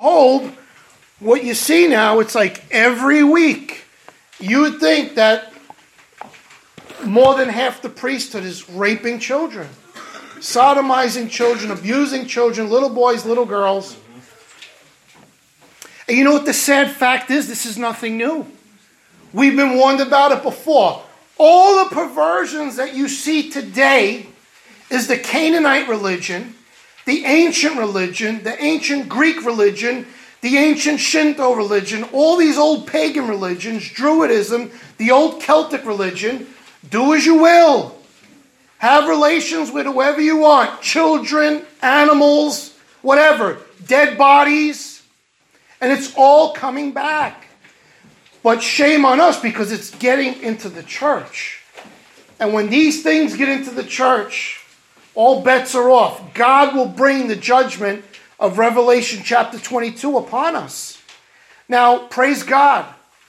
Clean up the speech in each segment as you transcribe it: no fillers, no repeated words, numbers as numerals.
Hold, what you see now, it's like every week. You would think that more than half the priesthood is raping children, sodomizing children, abusing children, little boys, little girls. And you know what the sad fact is? This is nothing new. We've been warned about it before. All the perversions that you see today is the Canaanite religion, the ancient Greek religion, the ancient Shinto religion, all these old pagan religions, Druidism, the old Celtic religion. Do as you will. Have relations with whoever you want. Children, animals, whatever. Dead bodies. And it's all coming back. But shame on us because it's getting into the church. And when these things get into the church, all bets are off. God will bring the judgment of Revelation chapter 22 upon us. Now, praise God.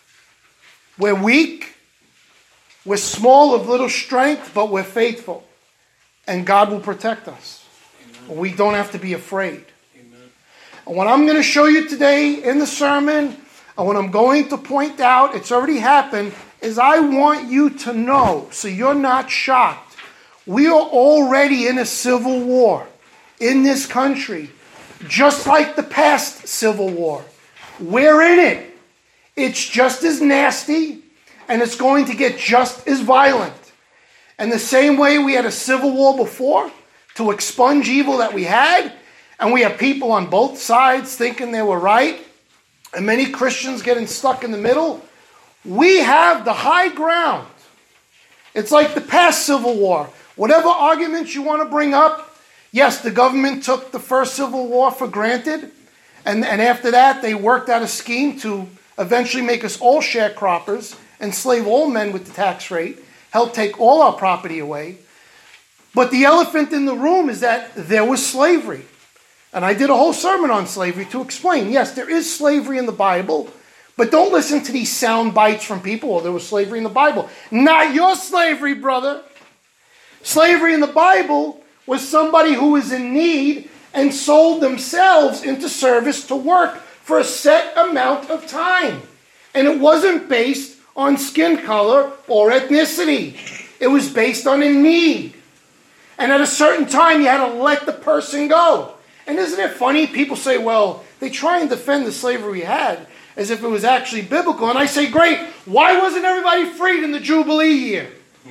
We're weak. We're small of little strength, but we're faithful. And God will protect us. Amen. We don't have to be afraid. Amen. And what I'm going to show you today in the sermon, and what I'm going to point out, it's already happened, is I want you to know, so you're not shocked. We are already in a civil war in this country, just like the past civil war. We're in it. It's just as nasty, and it's going to get just as violent. And the same way we had a civil war before to expunge evil that we had, and we have people on both sides thinking they were right, and many Christians getting stuck in the middle, we have the high ground. It's like the past civil war. Whatever arguments you want to bring up, yes, the government took the first civil war for granted, and after that they worked out a scheme to eventually make us all sharecroppers, enslave all men with the tax rate, help take all our property away. But the elephant in the room is that there was slavery. And I did a whole sermon on slavery to explain, yes, there is slavery in the Bible, but don't listen to these sound bites from people, oh, there was slavery in the Bible. Not your slavery, brother. Slavery in the Bible was somebody who was in need and sold themselves into service to work for a set amount of time. And it wasn't based on skin color or ethnicity. It was based on a need. And at a certain time, you had to let the person go. And isn't it funny? People say, well, they try and defend the slavery we had as if it was actually biblical. And I say, great, why wasn't everybody freed in the Jubilee year?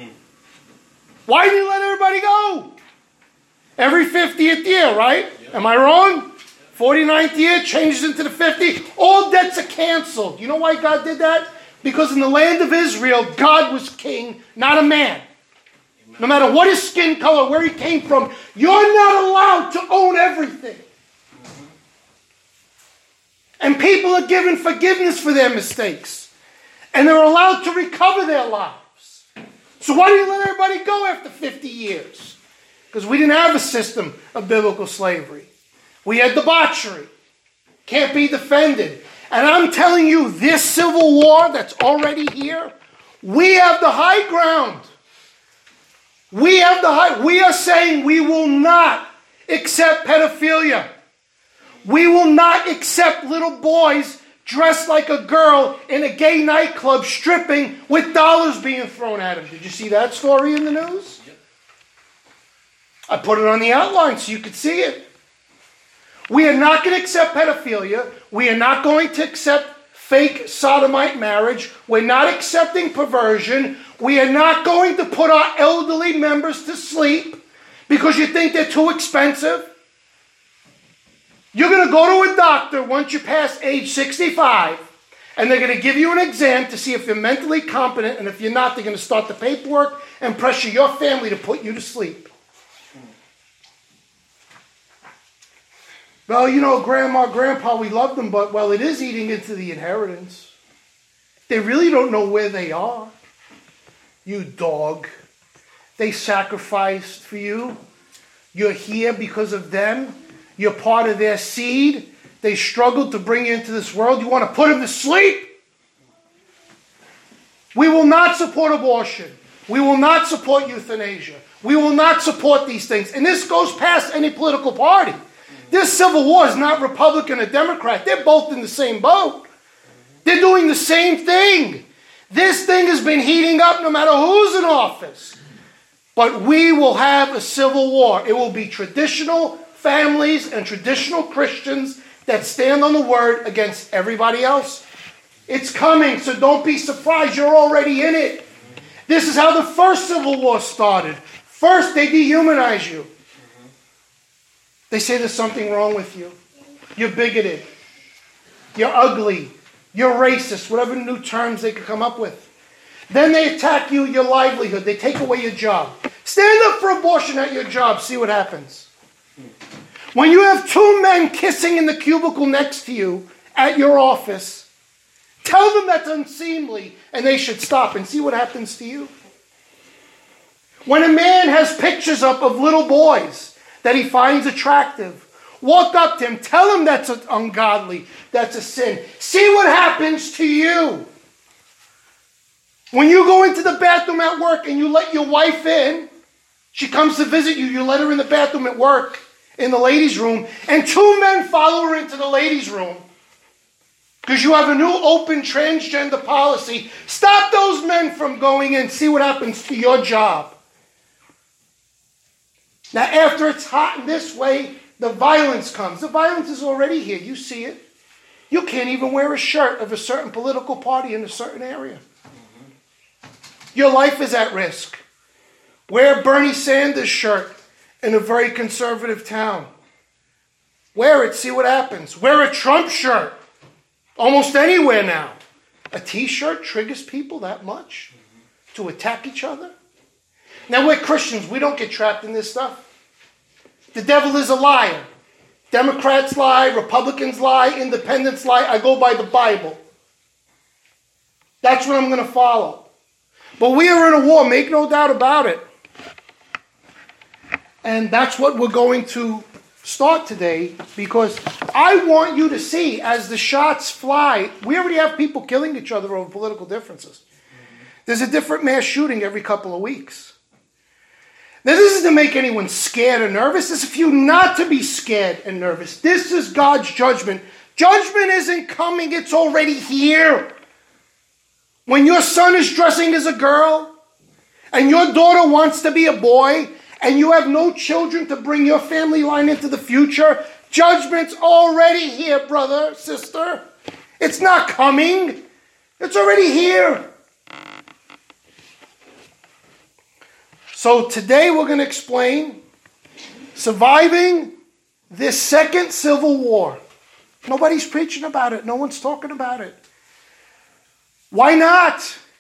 Why didn't you let everybody go? Every 50th year, right? Yep. Am I wrong? 49th year changes into the 50th. All debts are canceled. You know why God did that? Because in the land of Israel, God was king, not a man. No matter what his skin color, where he came from, you're not allowed to own everything. And people are given forgiveness for their mistakes. And they're allowed to recover their lives. So why do you let everybody go after 50 years? Because we didn't have a system of biblical slavery. We had debauchery. Can't be defended. And I'm telling you, this civil war that's already here, we have the high ground. We are saying we will not accept pedophilia. We will not accept little boys dressed like a girl in a gay nightclub stripping with dollars being thrown at them. Did you see that story in the news? Yep. I put it on the outline so you could see it. We are not going to accept pedophilia. We are not going to accept fake sodomite marriage. We're not accepting perversion. We are not going to put our elderly members to sleep because you think they're too expensive. You're going to go to a doctor once you pass age 65, and they're going to give you an exam to see if you're mentally competent, and if you're not, they're going to start the paperwork and pressure your family to put you to sleep. Well, you know, Grandma, Grandpa, we love them, but, well, it is eating into the inheritance. They really don't know where they are. You dog. They sacrificed for you. You're here because of them. You're part of their seed. They struggled to bring you into this world. You want to put them to sleep? We will not support abortion. We will not support euthanasia. We will not support these things. And this goes past any political party. This civil war is not Republican or Democrat. They're both in the same boat. They're doing the same thing. This thing has been heating up no matter who's in office. But we will have a civil war. It will be traditional families and traditional Christians that stand on the word against everybody else. It's coming, so don't be surprised. You're already in it. This is how the first civil war started. First, they dehumanize you. They say there's something wrong with you. You're bigoted. You're ugly. You're racist. Whatever new terms they could come up with. Then they attack you, your livelihood. They take away your job. Stand up for abortion at your job. See what happens. When you have two men kissing in the cubicle next to you at your office, tell them that's unseemly and they should stop, and see what happens to you. When a man has pictures up of little boys that he finds attractive, walk up to him, tell him that's ungodly, that's a sin. See what happens to you. When you go into the bathroom at work and you let your wife in, she comes to visit you, you let her in the bathroom at work, in the ladies' room, and two men follow her into the ladies' room because you have a new open transgender policy. Stop those men from going in. See what happens to your job. Now, after it's hot in this way, the violence comes. The violence is already here. You see it. You can't even wear a shirt of a certain political party in a certain area. Your life is at risk. Wear a Bernie Sanders shirt in a very conservative town. Wear it, see what happens. Wear a Trump shirt. Almost anywhere now. A t-shirt triggers people that much to attack each other. Now, we're Christians. We don't get trapped in this stuff. The devil is a liar. Democrats lie, Republicans lie, independents lie. I go by the Bible. That's what I'm going to follow. But we are in a war, make no doubt about it. And that's what we're going to start today, because I want you to see, as the shots fly, we already have people killing each other over political differences. There's a different mass shooting every couple of weeks. Now, this isn't to make anyone scared or nervous. This is for you not to be scared and nervous. This is God's judgment. Judgment isn't coming, it's already here. When your son is dressing as a girl, and your daughter wants to be a boy, and you have no children to bring your family line into the future, judgment's already here, brother, sister. It's not coming. It's already here. So today we're going to explain surviving this second civil war. Nobody's preaching about it. No one's talking about it. Why not?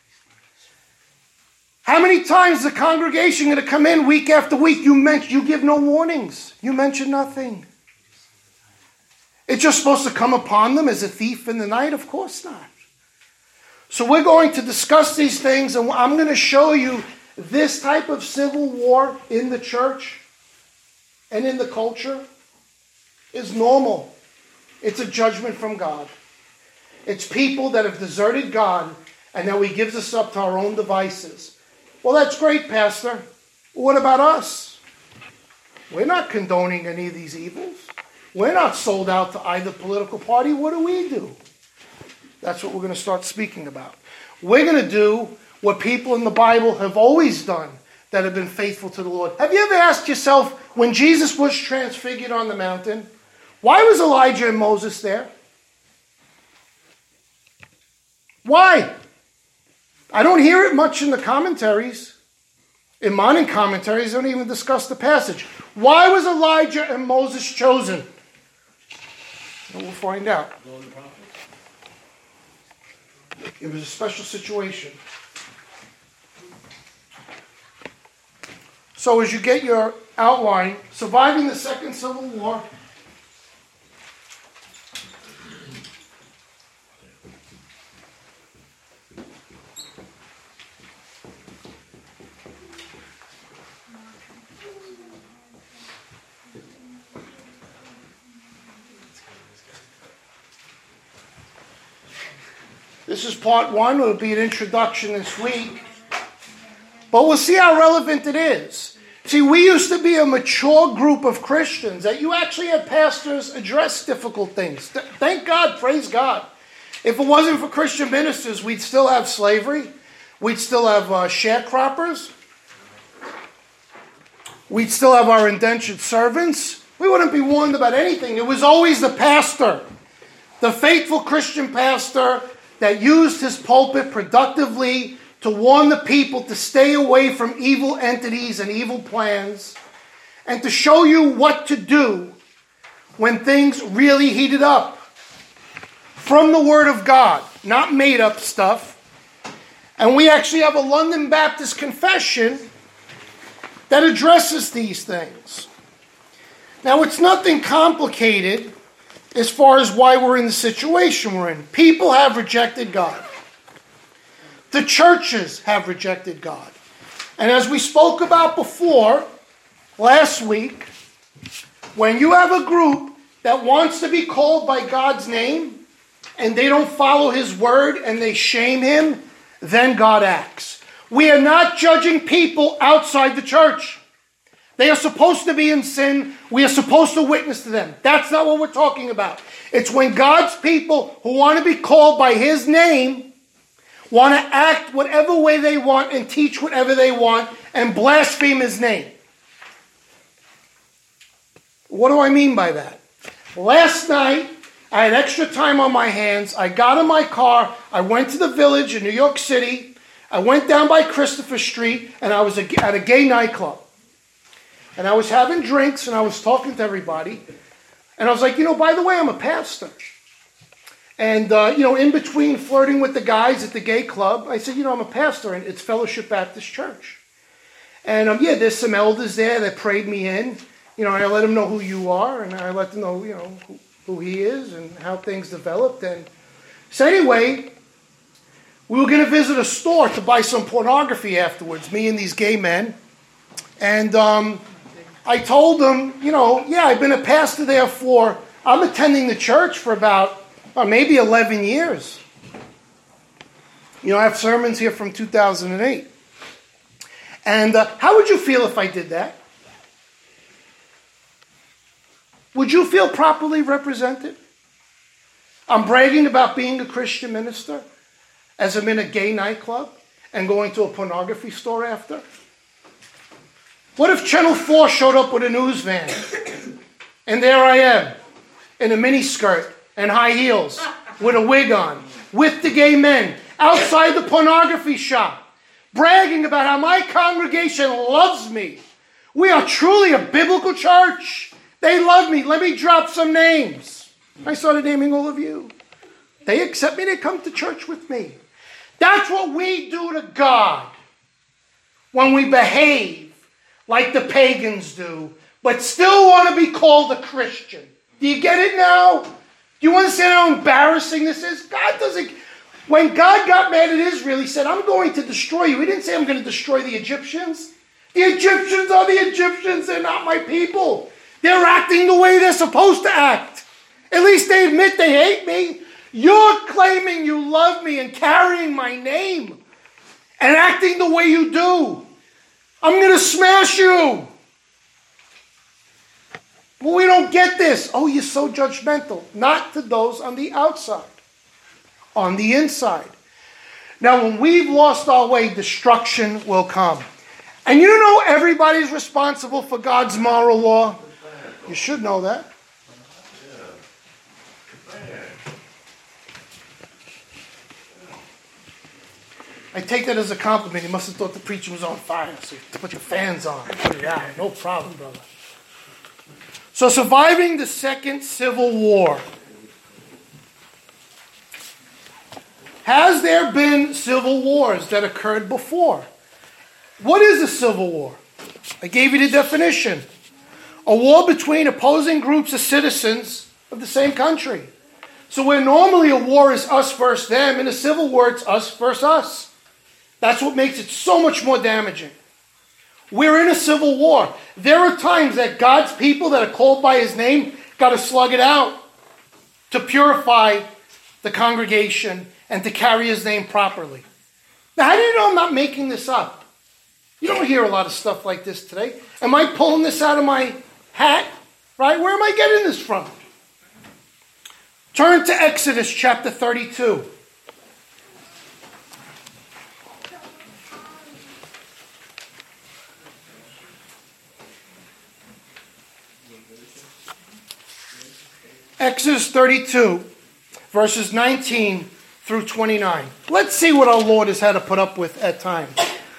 How many times is the congregation going to come in week after week? You give no warnings. You mention nothing. It's just supposed to come upon them as a thief in the night? Of course not. So we're going to discuss these things, and I'm going to show you this type of civil war in the church and in the culture is normal. It's a judgment from God. It's people that have deserted God, and now He gives us up to our own devices. Well, that's great, Pastor. What about us? We're not condoning any of these evils. We're not sold out to either political party. What do we do? That's what we're going to start speaking about. We're going to do what people in the Bible have always done that have been faithful to the Lord. Have you ever asked yourself, when Jesus was transfigured on the mountain, why was Elijah and Moses there? Why? I don't hear it much in the commentaries. In modern commentaries, they don't even discuss the passage. Why was Elijah and Moses chosen? Well, we'll find out. It was a special situation. So as you get your outline, surviving the Second Civil War. This is part one. It will be an introduction this week. But we'll see how relevant it is. See, we used to be a mature group of Christians that you actually had pastors address difficult things. Thank God, praise God. If it wasn't for Christian ministers, we'd still have slavery. We'd still have sharecroppers. We'd still have our indentured servants. We wouldn't be warned about anything. It was always the pastor, the faithful Christian pastor that used his pulpit productively to warn the people to stay away from evil entities and evil plans, and to show you what to do when things really heated up. From the Word of God, not made up stuff. And we actually have a London Baptist confession that addresses these things. Now, it's nothing complicated as far as why we're in the situation we're in. People have rejected God. The churches have rejected God. And as we spoke about before, last week, when you have a group that wants to be called by God's name, and they don't follow His word, and they shame Him, then God acts. We are not judging people outside the church. They are supposed to be in sin. We are supposed to witness to them. That's not what we're talking about. It's when God's people who want to be called by His name want to act whatever way they want and teach whatever they want and blaspheme His name. What do I mean by that? Last night, I had extra time on my hands. I got in my car. I went to the Village in New York City. I went down by Christopher Street, and I was at a gay nightclub. And I was having drinks, and I was talking to everybody. And I was like, by the way, I'm a pastor. And, in between flirting with the guys at the gay club, I said, I'm a pastor, and it's Fellowship Baptist Church. And, there's some elders there that prayed me in. I let them know who you are, and I let them know, who he is and how things developed. And so anyway, we were going to visit a store to buy some pornography afterwards, me and these gay men. And I told them, I've been a pastor there I'm attending the church for about maybe 11 years. I have sermons here from 2008. And how would you feel if I did that? Would you feel properly represented? I'm bragging about being a Christian minister as I'm in a gay nightclub and going to a pornography store after. What if Channel 4 showed up with a news van and there I am in a miniskirt and high heels with a wig on with the gay men outside the pornography shop bragging about how my congregation loves me. We are truly a biblical church. They love me. Let me drop some names. I started naming all of you. They accept me. They come to church with me. That's what we do to God when we behave like the pagans do, but still want to be called a Christian. Do you get it now? Do you understand how embarrassing this is? God doesn't... When God got mad at Israel, He said, I'm going to destroy you. He didn't say I'm going to destroy the Egyptians. The Egyptians are the Egyptians. They're not my people. They're acting the way they're supposed to act. At least they admit they hate me. You're claiming you love me and carrying my name and acting the way you do. I'm going to smash you. Well, we don't get this. Oh, you're so judgmental. Not to those on the outside. On the inside. Now, when we've lost our way, destruction will come. And everybody's responsible for God's moral law. You should know that. I take that as a compliment. You must have thought the preacher was on fire. So you put your fans on. Put it out. No problem, brother. So surviving the Second Civil War. Has there been civil wars that occurred before? What is a civil war? I gave you the definition. A war between opposing groups of citizens of the same country. So where normally a war is us versus them, in a civil war it's us versus us. That's what makes it so much more damaging. We're in a civil war. There are times that God's people that are called by His name got to slug it out to purify the congregation and to carry His name properly. Now, how do you know I'm not making this up? You don't hear a lot of stuff like this today. Am I pulling this out of my hat? Right? Where am I getting this from? Turn to Exodus chapter 32. Exodus 32, verses 19 through 29. Let's see what our Lord has had to put up with at times.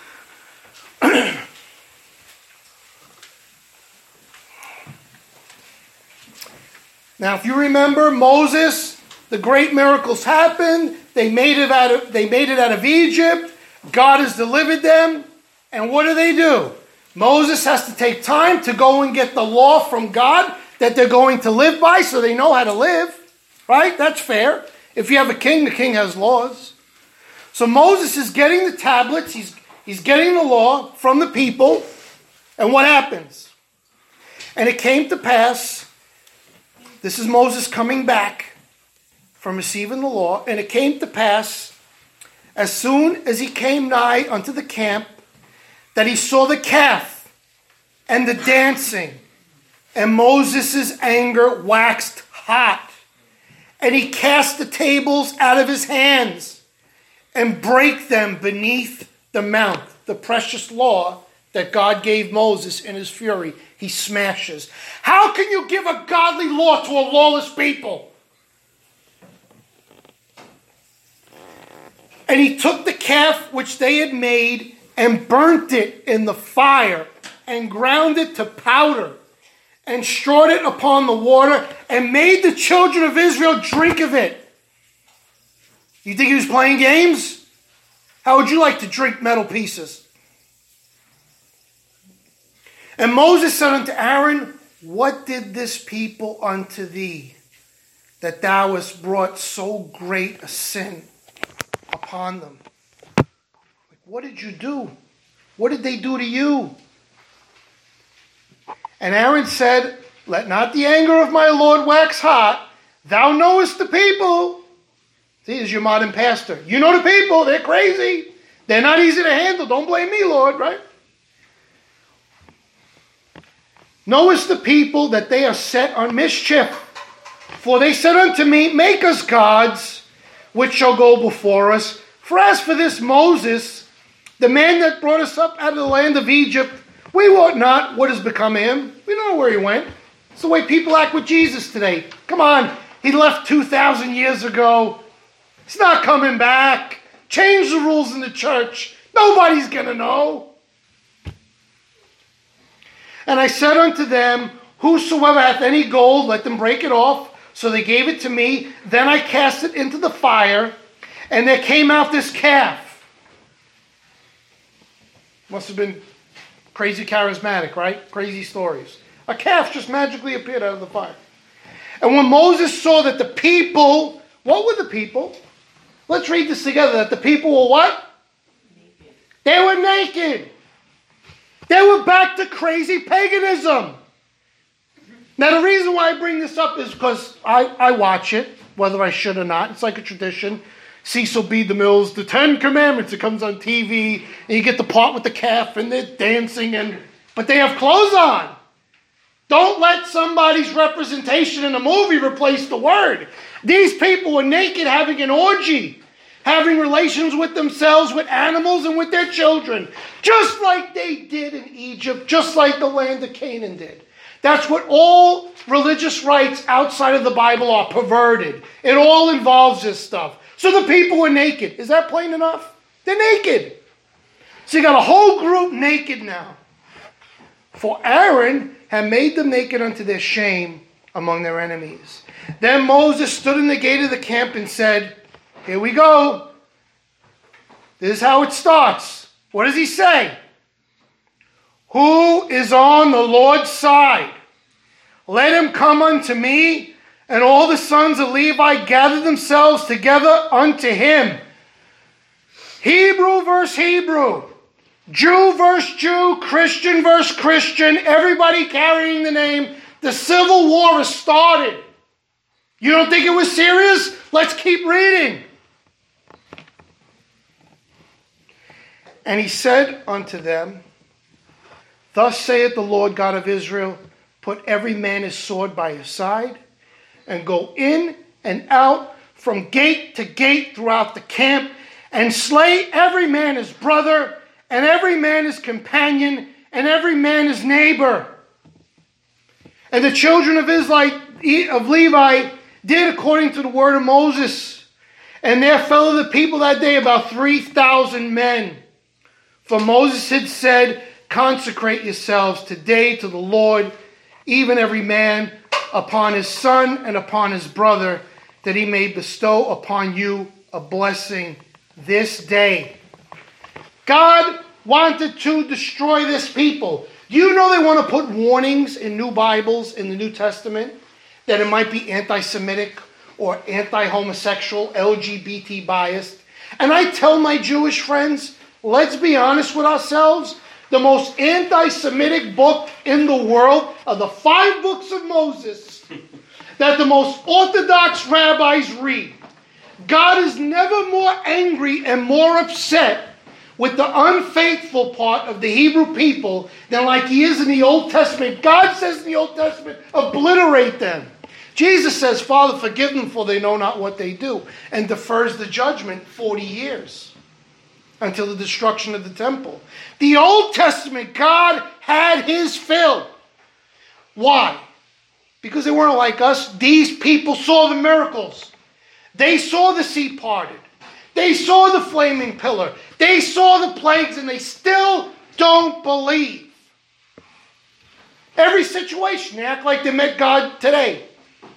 Now, if you remember Moses, the great miracles happened. They made it out of Egypt. God has delivered them. And what do? Moses has to take time to go and get the law from God that they're going to live by so they know how to live. Right? That's fair. If you have a king, the king has laws. So Moses is getting the tablets. He's getting the law from the people. And what happens? And it came to pass, this is Moses coming back from receiving the law, and it came to pass, as soon as he came nigh unto the camp, that he saw the calf and the dancing, and Moses' anger waxed hot, and he cast the tables out of his hands, and brake them beneath the mount, the precious law that God gave Moses in his fury. He smashes. How can you give a godly law to a lawless people? And he took the calf which they had made and burnt it in the fire and ground it to powder and strawed it upon the water and made the children of Israel drink of it. You think he was playing games? How would you like to drink metal pieces? And Moses said unto Aaron, what did this people unto thee, that thou hast brought so great a sin upon them? What did you do? What did they do to you? And Aaron said, let not the anger of my Lord wax hot. Thou knowest the people. See, this is your modern pastor. You know the people. They're crazy. They're not easy to handle. Don't blame me, Lord, right? Knowest the people that they are set on mischief. For they said unto me, make us gods, which shall go before us. For as for this Moses, the man that brought us up out of the land of Egypt, we wot not what has become of him. We don't know where he went. It's the way people act with Jesus today. Come on, he left 2,000 years ago. He's not coming back. Change the rules in the church. Nobody's going to know. And I said unto them, whosoever hath any gold, let them break it off. So they gave it to me. Then I cast it into the fire, and there came out this calf. Must have been crazy charismatic, right? Crazy stories. A calf just magically appeared out of the fire. And when Moses saw that the people, what were the people? Let's read this together. That the people were what? Naked. They were naked. They were back to crazy paganism. Now, the reason why I bring this up is because I watch it, whether I should or not. It's like a tradition. Cecil B. DeMille's The 10 Commandments. It comes on TV, and you get the part with the calf, and they're dancing, but they have clothes on. Don't let somebody's representation in a movie replace the word. These people were naked, having an orgy, having relations with themselves, with animals, and with their children, just like they did in Egypt, just like the land of Canaan did. That's what all religious rites outside of the Bible are, perverted. It all involves this stuff. So the people were naked. Is that plain enough? They're naked. So you got a whole group naked now. For Aaron had made them naked unto their shame among their enemies. Then Moses stood in the gate of the camp and said, here we go. This is how it starts. What does he say? Who is on the Lord's side? Let him come unto me. And all the sons of Levi gathered themselves together unto him. Hebrew versus Hebrew. Jew versus Jew. Christian versus Christian. Everybody carrying the name. The civil war has started. You don't think it was serious? Let's keep reading. And he said unto them, Thus saith the Lord God of Israel, put every man his sword by his side, and go in and out from gate to gate throughout the camp, and slay every man his brother, and every man his companion, and every man his neighbor. And the children of Levi did according to the word of Moses. And there fell of the people that day about 3,000 men. For Moses had said, consecrate yourselves today to the Lord, even every man upon his son and upon his brother, that he may bestow upon you a blessing this day. God wanted to destroy this people. Do you know they want to put warnings in new Bibles in the New Testament that it might be anti-Semitic or anti-homosexual, LGBT biased? And I tell my Jewish friends, let's be honest with ourselves. The most anti-Semitic book in the world are the 5 books of Moses that the most Orthodox rabbis read. God is never more angry and more upset with the unfaithful part of the Hebrew people than like he is in the Old Testament. God says in the Old Testament, obliterate them. Jesus says, Father, forgive them, for they know not what they do, and defers the judgment 40 years until the destruction of the temple. The Old Testament, God had his fill. Why? Because they weren't like us. These people saw the miracles. They saw the sea parted. They saw the flaming pillar. They saw the plagues, and they still don't believe. Every situation, they act like they met God today.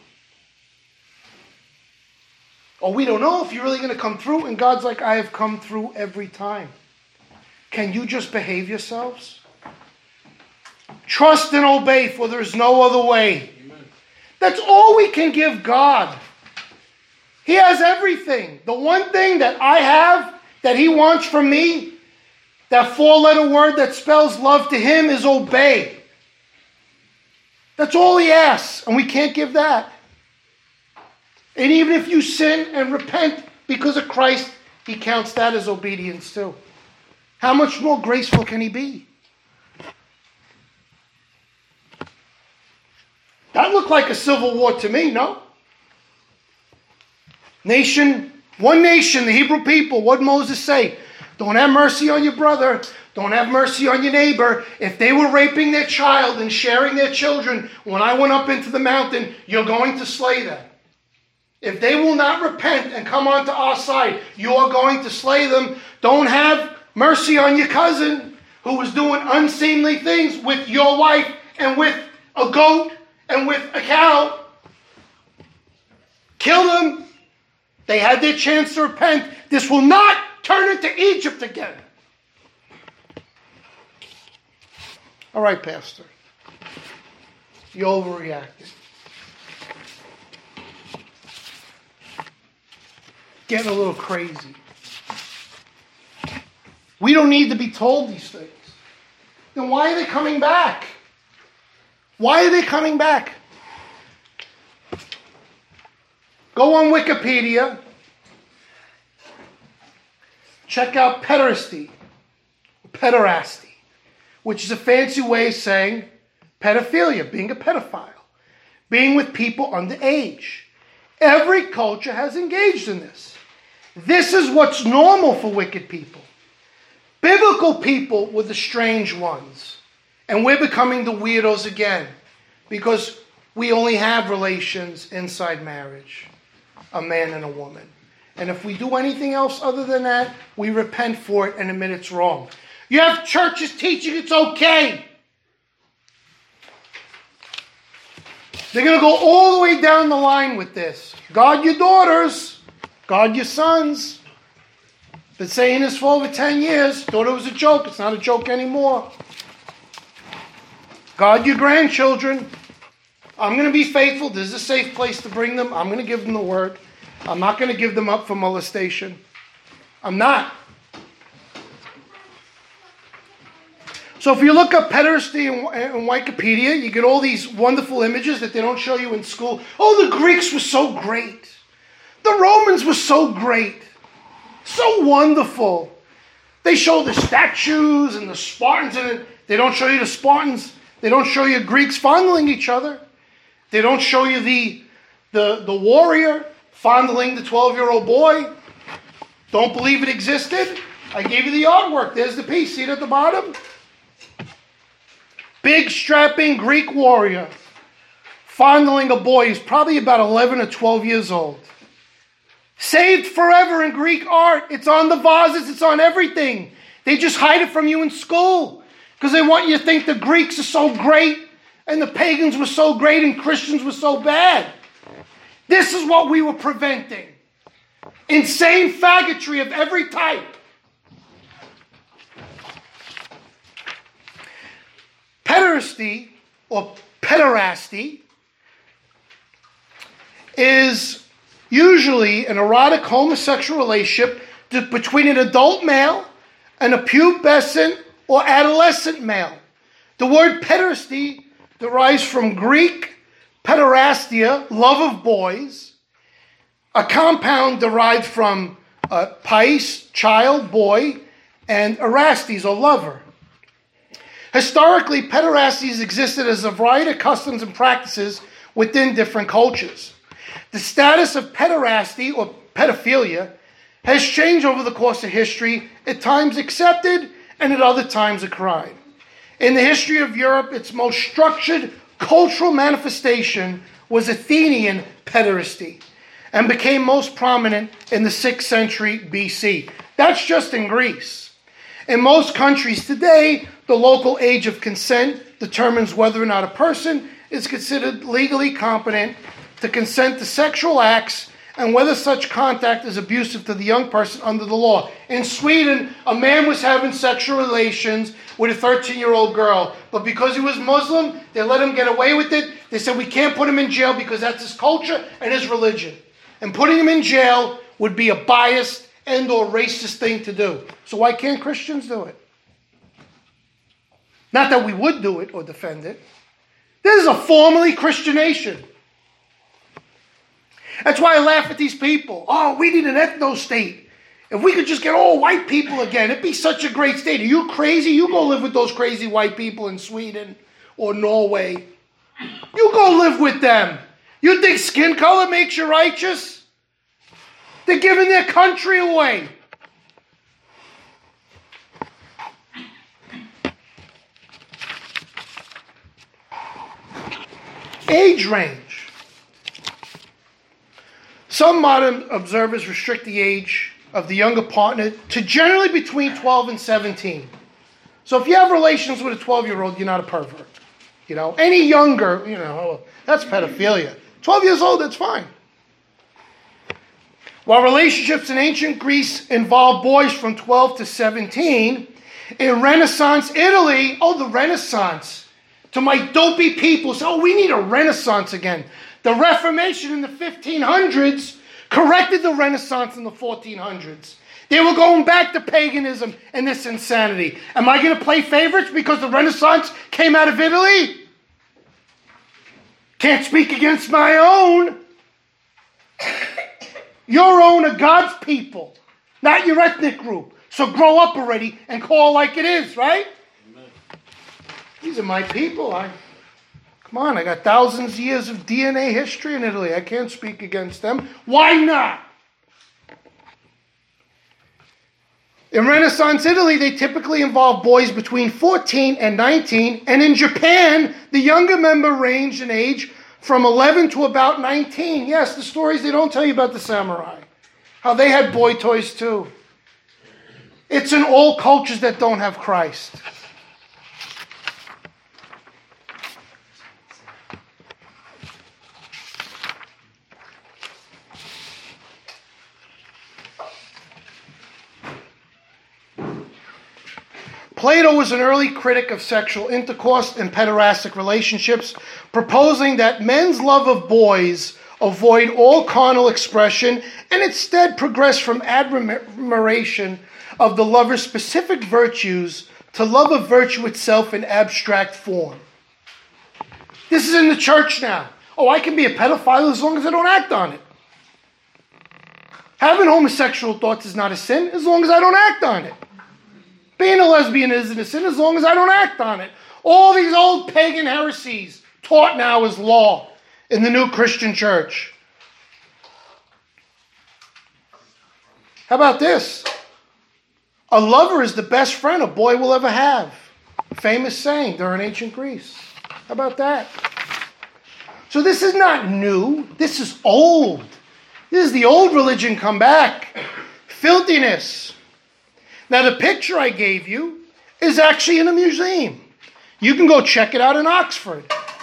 Oh, we don't know if you're really going to come through. And God's like, I have come through every time. Can you just behave yourselves? Trust and obey, for there is no other way. Amen. That's all we can give God. He has everything. The one thing that I have that he wants from me, that 4-letter word that spells love to him, is obey. That's all he asks, and we can't give that. And even if you sin and repent because of Christ, he counts that as obedience too. How much more graceful can he be? That looked like a civil war to me, no? One nation, the Hebrew people. What did Moses say? Don't have mercy on your brother. Don't have mercy on your neighbor. If they were raping their child and sharing their children, when I went up into the mountain, you're going to slay them. If they will not repent and come onto our side, you are going to slay them. Don't have mercy on your cousin who was doing unseemly things with your wife and with a goat and with a cow. Kill them. They had their chance to repent. This will not turn into Egypt again. All right, Pastor. You overreacted. Getting a little crazy. We don't need to be told these things. Then why are they coming back? Why are they coming back? Go on Wikipedia. Check out pederasty, which is a fancy way of saying pedophilia, being a pedophile, being with people underage. Every culture has engaged in this. This is what's normal for wicked people. Biblical people were the strange ones. And we're becoming the weirdos again. Because we only have relations inside marriage. A man and a woman. And if we do anything else other than that, we repent for it and admit it's wrong. You have churches teaching it's okay. They're going to go all the way down the line with this. Guard your daughters. Guard your sons. Been saying this for over 10 years. Thought it was a joke. It's not a joke anymore. Guard your grandchildren. I'm going to be faithful. This is a safe place to bring them. I'm going to give them the word. I'm not going to give them up for molestation. I'm not. So if you look up pederasty in Wikipedia, you get all these wonderful images that they don't show you in school. Oh, the Greeks were so great. The Romans were so great. So wonderful. They show the statues and the Spartans, and they don't show you the Spartans. They don't show you Greeks fondling each other. They don't show you the warrior fondling the 12-year-old boy. Don't believe it existed? I gave you the artwork. There's the piece. See it at the bottom? Big, strapping Greek warrior fondling a boy who's probably about 11 or 12 years old. Saved forever in Greek art. It's on the vases. It's on everything. They just hide it from you in school because they want you to think the Greeks are so great and the pagans were so great and Christians were so bad. This is what we were preventing. Insane faggotry of every type. Pederasty, or pederasty, is usually an erotic homosexual relationship between an adult male and a pubescent or adolescent male. The word pederasty derives from Greek pederastia, love of boys, a compound derived from pais, child, boy, and erastes, or lover. Historically, pederasties existed as a variety of customs and practices within different cultures. The status of pederasty, or pedophilia, has changed over the course of history, at times accepted and at other times a crime. In the history of Europe, its most structured cultural manifestation was Athenian pederasty and became most prominent in the 6th century BC. That's just in Greece. In most countries today, the local age of consent determines whether or not a person is considered legally competent to consent to sexual acts and whether such contact is abusive to the young person under the law. In Sweden, a man was having sexual relations with a 13-year-old girl, but because he was Muslim, they let him get away with it. They said, we can't put him in jail because that's his culture and his religion. And putting him in jail would be a biased and or racist thing to do. So why can't Christians do it? Not that we would do it or defend it. This is a formerly Christian nation. That's why I laugh at these people. Oh, we need an ethno-state. If we could just get all white people again, it'd be such a great state. Are you crazy? You go live with those crazy white people in Sweden or Norway. You go live with them. You think skin color makes you righteous? They're giving their country away. Age range. Some modern observers restrict the age of the younger partner to generally between 12 and 17. So if you have relations with a 12-year-old, you're not a pervert. You know, any younger, that's pedophilia. 12 years old, that's fine. While relationships in ancient Greece involved boys from 12 to 17, in Renaissance Italy, the Renaissance, to my dopey people, say, we need a Renaissance again. The Reformation in the 1500s corrected the Renaissance in the 1400s. They were going back to paganism and this insanity. Am I going to play favorites because the Renaissance came out of Italy? Can't speak against my own. Your own are God's people, not your ethnic group. So grow up already and call like it is, right? Amen. These are my people. Come on, I got thousands of years of DNA history in Italy. I can't speak against them. Why not? In Renaissance Italy, they typically involve boys between 14 and 19. And in Japan, the younger member ranged in age from 11 to about 19. Yes, the stories they don't tell you about the samurai. How they had boy toys too. It's in all cultures that don't have Christ. Plato was an early critic of sexual intercourse and pederastic relationships, proposing that men's love of boys avoid all carnal expression and instead progress from admiration of the lover's specific virtues to love of virtue itself in abstract form. This is in the church now. I can be a pedophile as long as I don't act on it. Having homosexual thoughts is not a sin as long as I don't act on it. Being a lesbian isn't a sin as long as I don't act on it. All these old pagan heresies taught now as law in the new Christian church. How about this? A lover is the best friend a boy will ever have. Famous saying during ancient Greece. How about that? So this is not new. This is old. This is the old religion come back. Filthiness. Now the picture I gave you is actually in a museum. You can go check it out in Oxford.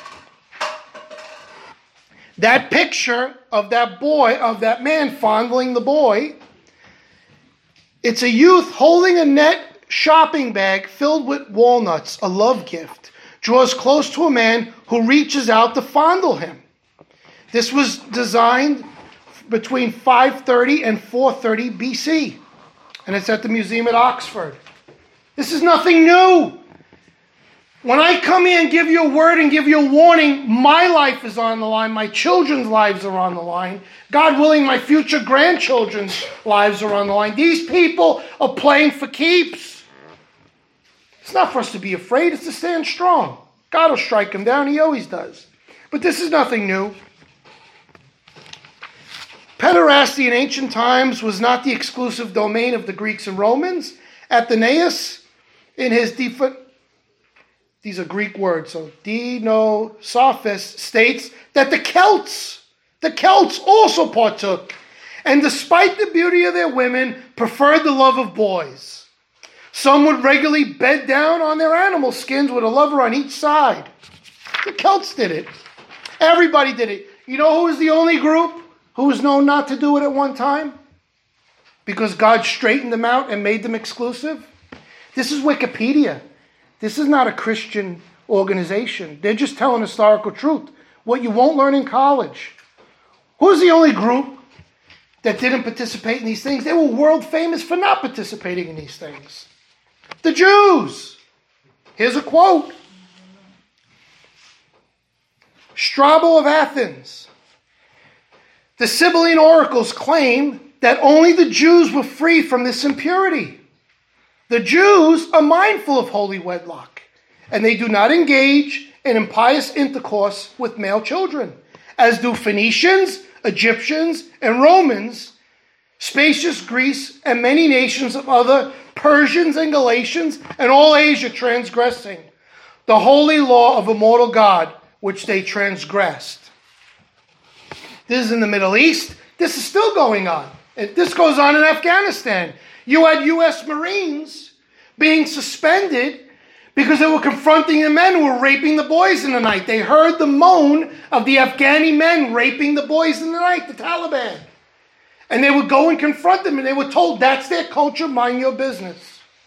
That picture of that boy, of that man fondling the boy, it's a youth holding a net shopping bag filled with walnuts, a love gift, draws close to a man who reaches out to fondle him. This was designed between 530 and 430 BC, and it's at the museum at Oxford. This is nothing new. When I come here and give you a word and give you a warning, my life is on the line. My children's lives are on the line. God willing, my future grandchildren's lives are on the line. These people are playing for keeps. It's not for us to be afraid. It's to stand strong. God will strike them down. He always does. But this is nothing new. Pederasty in ancient times was not the exclusive domain of the Greeks and Romans. Athenaeus, in his these are Greek words, so Dinosophist states that the Celts also partook, and despite the beauty of their women, preferred the love of boys. Some would regularly bed down on their animal skins with a lover on each side. The Celts did it. Everybody did it. You know who was the only group who was known not to do it at one time? Because God straightened them out and made them exclusive? This is Wikipedia. This is not a Christian organization. They're just telling historical truth. What you won't learn in college. Who's the only group that didn't participate in these things? They were world famous for not participating in these things. The Jews. Here's a quote. Strabo of Athens. The Sibylline oracles claim that only the Jews were free from this impurity. The Jews are mindful of holy wedlock, and they do not engage in impious intercourse with male children, as do Phoenicians, Egyptians, and Romans, spacious Greece, and many nations of other Persians and Galatians, and all Asia transgressing the holy law of immortal God, which they transgressed. This is in the Middle East. This is still going on. This goes on in Afghanistan. You had U.S. Marines being suspended because they were confronting the men who were raping the boys in the night. They heard the moan of the Afghani men raping the boys in the night, the Taliban. And they would go and confront them, and they were told, that's their culture, mind your business.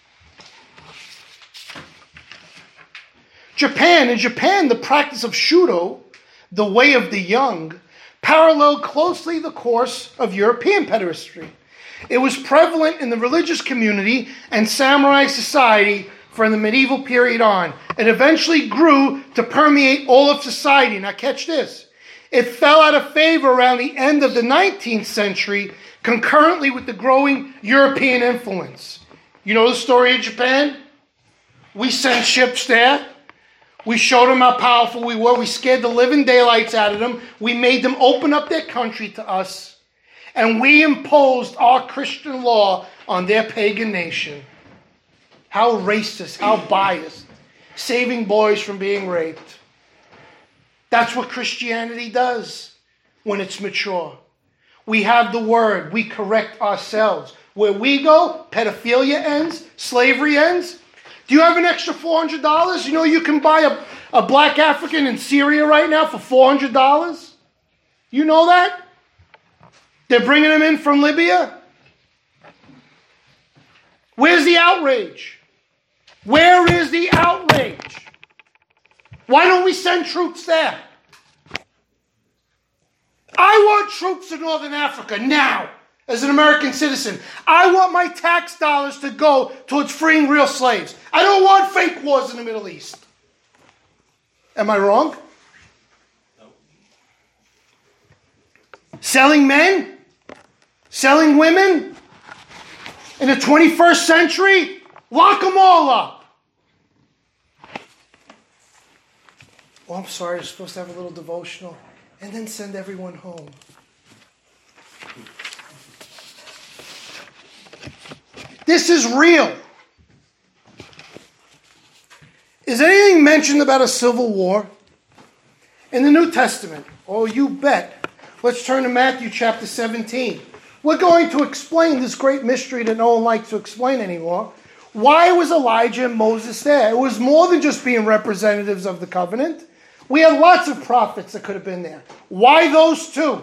In Japan, the practice of Shudo, the way of the young, paralleled closely the course of European pederasty. It was prevalent in the religious community and samurai society from the medieval period on. It eventually grew to permeate all of society. Now catch this. It fell out of favor around the end of the 19th century, concurrently with the growing European influence. You know the story of Japan? We sent ships there. We showed them how powerful we were. We scared the living daylights out of them. We made them open up their country to us. And we imposed our Christian law on their pagan nation. How racist, how biased. Saving boys from being raped. That's what Christianity does when it's mature. We have the word. We correct ourselves. Where we go, pedophilia ends, slavery ends. Do you have an extra $400? You know you can buy a black African in Syria right now for $400? You know that? They're bringing them in from Libya. Where's the outrage? Where is the outrage? Why don't we send troops there? I want troops in Northern Africa now, as an American citizen. I want my tax dollars to go towards freeing real slaves. I don't want fake wars in the Middle East. Am I wrong? No. Selling men? Selling women? In the 21st century? Lock them all up. Oh, I'm sorry, you're supposed to have a little devotional. And then send everyone home. This is real. Is anything mentioned about a civil war in the New Testament? Oh, you bet. Let's turn to Matthew chapter 17. We're going to explain this great mystery that no one likes to explain anymore. Why was Elijah and Moses there? It was more than just being representatives of the covenant. We had lots of prophets that could have been there. Why those two?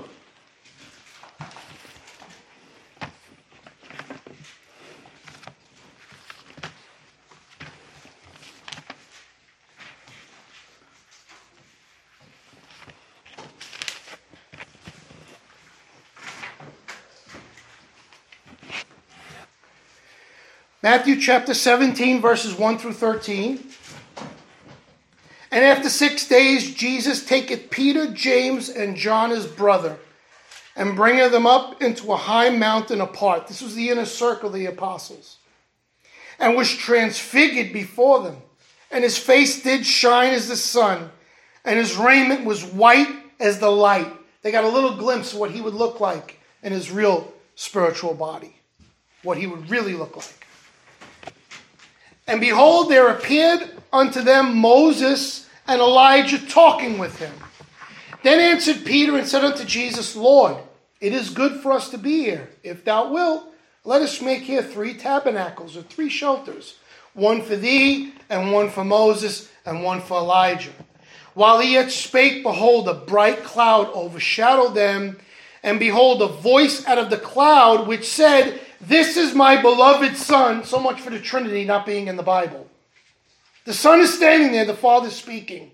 Matthew chapter 17, verses 1 through 13. And after 6 days, Jesus taketh Peter, James, and John his brother, and bringeth them up into a high mountain apart. This was the inner circle of the apostles. And was transfigured before them. And his face did shine as the sun, and his raiment was white as the light. They got a little glimpse of what he would look like in his real spiritual body. What he would really look like. And behold, there appeared unto them Moses and Elijah talking with him. Then answered Peter and said unto Jesus, Lord, it is good for us to be here. If thou wilt, let us make here 3 tabernacles, or 3 shelters, one for thee, and one for Moses, and one for Elijah. While he yet spake, behold, a bright cloud overshadowed them, and behold, a voice out of the cloud which said, This is my beloved Son. So much for the Trinity not being in the Bible. The Son is standing there, the Father speaking.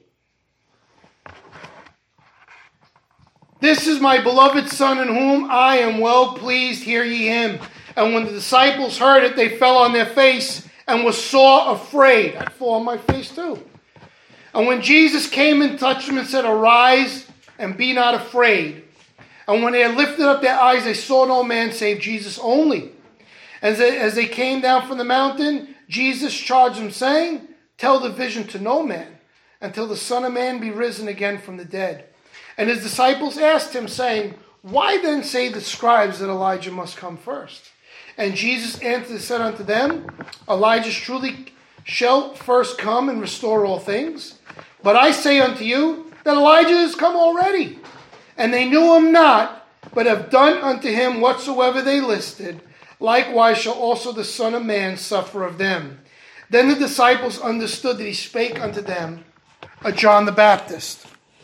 This is my beloved Son in whom I am well pleased, hear ye him. And when the disciples heard it, they fell on their face and were sore afraid. I'd fall on my face too. And when Jesus came and touched them and said, Arise and be not afraid. And when they had lifted up their eyes, they saw no man save Jesus only. As they came down from the mountain, Jesus charged them, saying, Tell the vision to no man, until the Son of Man be risen again from the dead. And his disciples asked him, saying, Why then say the scribes that Elijah must come first? And Jesus answered and said unto them, Elijah truly shall first come and restore all things. But I say unto you that Elijah is come already. And they knew him not, but have done unto him whatsoever they listed. Likewise shall also the Son of Man suffer of them. Then the disciples understood that he spake unto them of John the Baptist.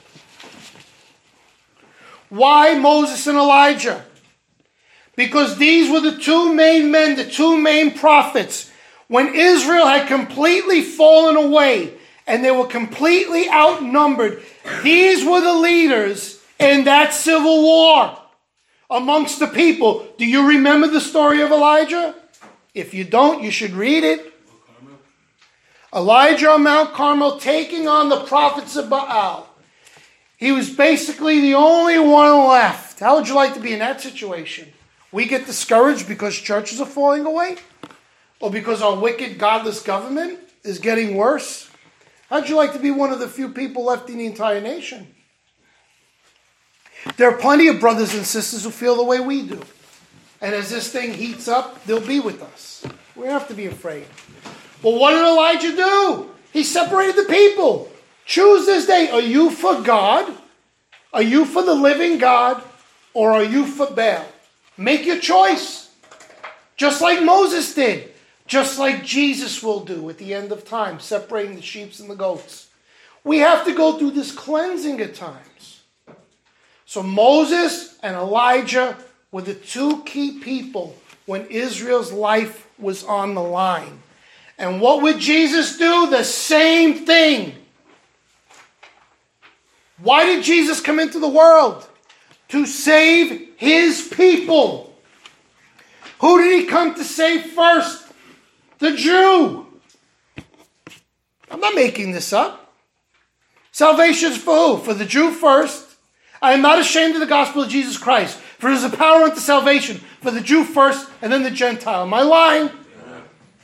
Why Moses and Elijah? Because these were the 2 main men, the 2 main prophets. When Israel had completely fallen away and they were completely outnumbered, these were the leaders in that civil war amongst the people. Do you remember the story of Elijah? If you don't, you should read it. Elijah on Mount Carmel taking on the prophets of Baal. He was basically the only one left. How would you like to be in that situation? We get discouraged because churches are falling away? Or because our wicked, godless government is getting worse? How'd you like to be one of the few people left in the entire nation? There are plenty of brothers and sisters who feel the way we do. And as this thing heats up, they'll be with us. We don't have to be afraid. Well, what did Elijah do? He separated the people. Choose this day. Are you for God? Are you for the living God? Or are you for Baal? Make your choice. Just like Moses did. Just like Jesus will do at the end of time, separating the sheep and the goats. We have to go through this cleansing at times. So Moses and Elijah were the 2 key people when Israel's life was on the line. And what would Jesus do? The same thing. Why did Jesus come into the world? To save his people. Who did he come to save first? The Jew. I'm not making this up. Salvation is for who? For the Jew first. I am not ashamed of the gospel of Jesus Christ, for it is a power unto salvation for the Jew first and then the Gentile. Am I lying?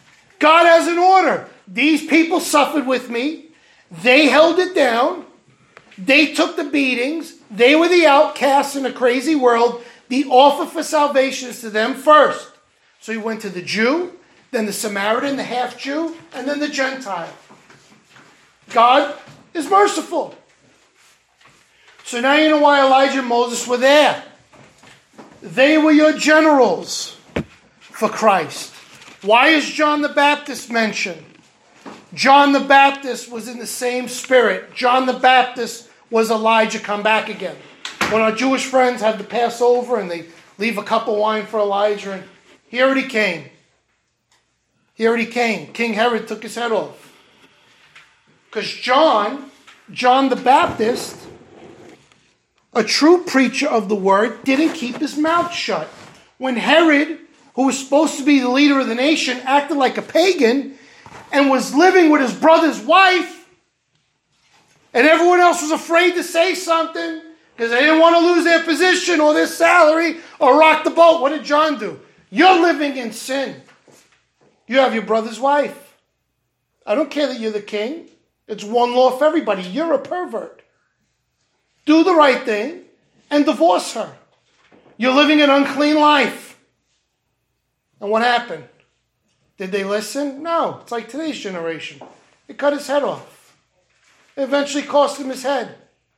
God has an order. These people suffered with me. They held it down. They took the beatings. They were the outcasts in a crazy world. The offer for salvation is to them first. So he went to the Jew, then the Samaritan, the half-Jew, and then the Gentile. God is merciful. So now you know why Elijah and Moses were there. They were your generals for Christ. Why is John the Baptist mentioned? John the Baptist was in the same spirit. John the Baptist was Elijah come back again. When our Jewish friends had the Passover and they leave a cup of wine for Elijah, and he already came. He already came. King Herod took his head off. Because John the Baptist, a true preacher of the word, didn't keep his mouth shut. When Herod, who was supposed to be the leader of the nation, acted like a pagan and was living with his brother's wife, and everyone else was afraid to say something because they didn't want to lose their position or their salary or rock the boat. What did John do? You're living in sin. You have your brother's wife. I don't care that you're the king. It's one law for everybody. You're a pervert. Do the right thing and divorce her. You're living an unclean life. And what happened? Did they listen? No. It's like today's generation. It cut his head off. It eventually cost him his head.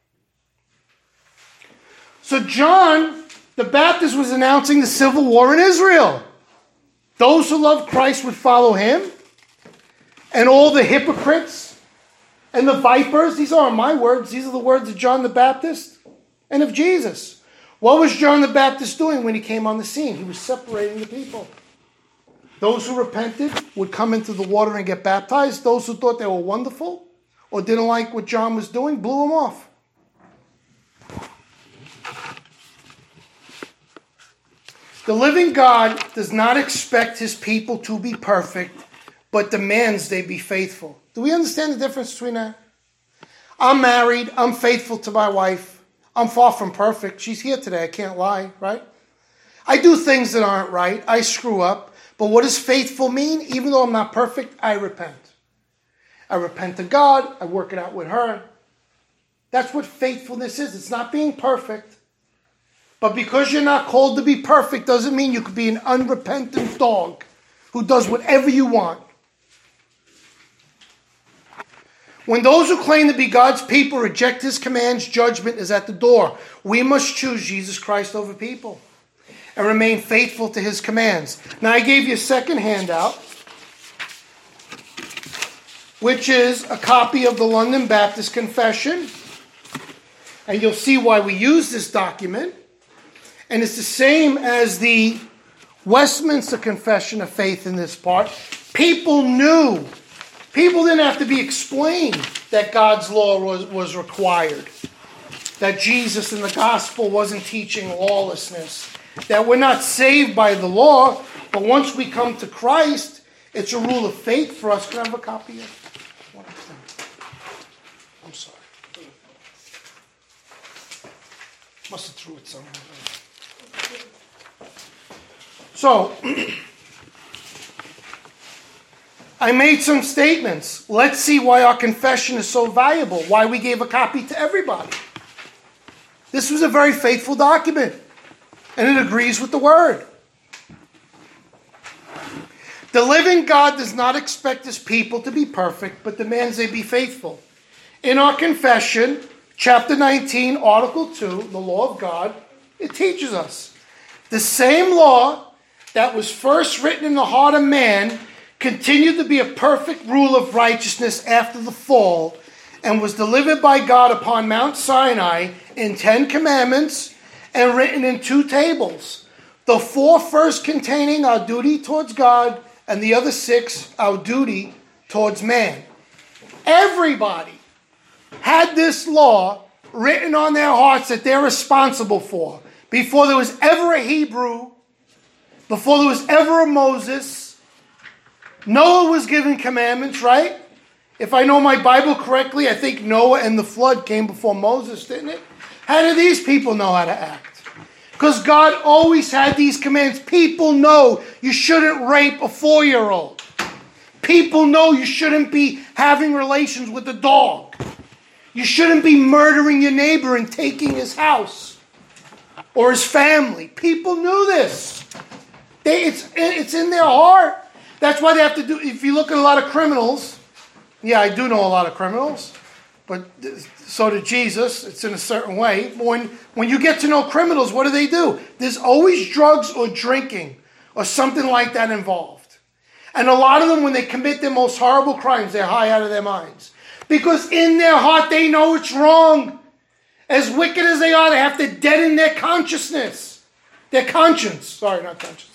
So John the Baptist was announcing the civil war in Israel. Those who loved Christ would follow him. And all the hypocrites and the vipers, these aren't my words, these are the words of John the Baptist and of Jesus. What was John the Baptist doing when he came on the scene? He was separating the people. Those who repented would come into the water and get baptized. Those who thought they were wonderful or didn't like what John was doing, blew them off. The living God does not expect his people to be perfect, but demands they be faithful. Do we understand the difference between that? I'm married. I'm faithful to my wife. I'm far from perfect. She's here today. I can't lie, right? I do things that aren't right. I screw up. But what does faithful mean? Even though I'm not perfect, I repent. I repent to God. I work it out with her. That's what faithfulness is. It's not being perfect. But because you're not called to be perfect doesn't mean you could be an unrepentant dog who does whatever you want. When those who claim to be God's people reject his commands, judgment is at the door. We must choose Jesus Christ over people and remain faithful to his commands. Now I gave you a second handout, which is a copy of the London Baptist Confession. And you'll see why we use this document. And it's the same as the Westminster Confession of Faith in this part. People knew. People didn't have to be explained that God's law was required. That Jesus in the gospel wasn't teaching lawlessness. That we're not saved by the law, but once we come to Christ, it's a rule of faith for us. Can I have a copy of what I'm saying? I'm sorry. Must have threw it somewhere. So, I made some statements. Let's see why our confession is so valuable, why we gave a copy to everybody. This was a very faithful document, and it agrees with the Word. The living God does not expect his people to be perfect, but demands they be faithful. In our confession, chapter 19, article 2, the law of God, it teaches us the same law that was first written in the heart of man continued to be a perfect rule of righteousness after the fall and was delivered by God upon Mount Sinai in 10 commandments and written in 2 tables. The 4 first containing our duty towards God and the other 6 our duty towards man. Everybody had this law written on their hearts that they're responsible for. Before there was ever a Hebrew, before there was ever a Moses, Noah was given commandments, right? If I know my Bible correctly, I think Noah and the flood came before Moses, didn't it? How do these people know how to act? Because God always had these commands. People know you shouldn't rape a 4-year-old. People know you shouldn't be having relations with a dog. You shouldn't be murdering your neighbor and taking his house or his family. People knew this. It's in their heart. That's why they have to do, if you look at a lot of criminals, yeah, I do know a lot of criminals, but so did Jesus. It's in a certain way. When you get to know criminals, what do? There's always drugs or drinking or something like that involved. And a lot of them, when they commit their most horrible crimes, they're high out of their minds. Because in their heart, they know it's wrong. As wicked as they are, they have to deaden their consciousness. Their conscience. Sorry, not consciousness.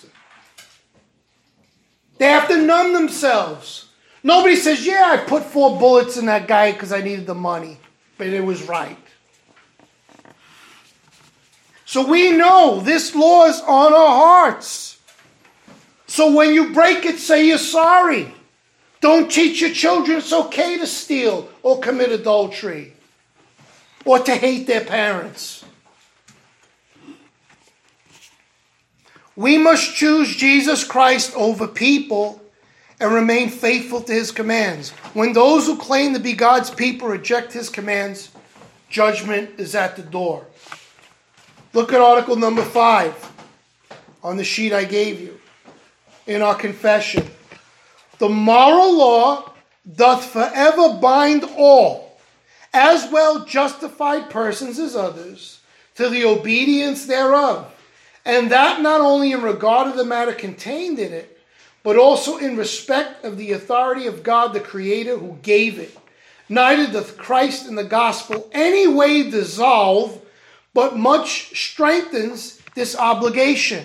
They have to numb themselves. Nobody says, yeah, I put 4 bullets in that guy because I needed the money. But it was right. So we know this law is on our hearts. So when you break it, say you're sorry. Don't teach your children it's okay to steal or commit adultery or to hate their parents. We must choose Jesus Christ over people and remain faithful to his commands. When those who claim to be God's people reject his commands, judgment is at the door. Look at article number 5 on the sheet I gave you in our confession. The moral law doth forever bind all, as well justified persons as others, to the obedience thereof. And that not only in regard of the matter contained in it, but also in respect of the authority of God the Creator who gave it. Neither doth Christ in the gospel any way dissolve, but much strengthens this obligation.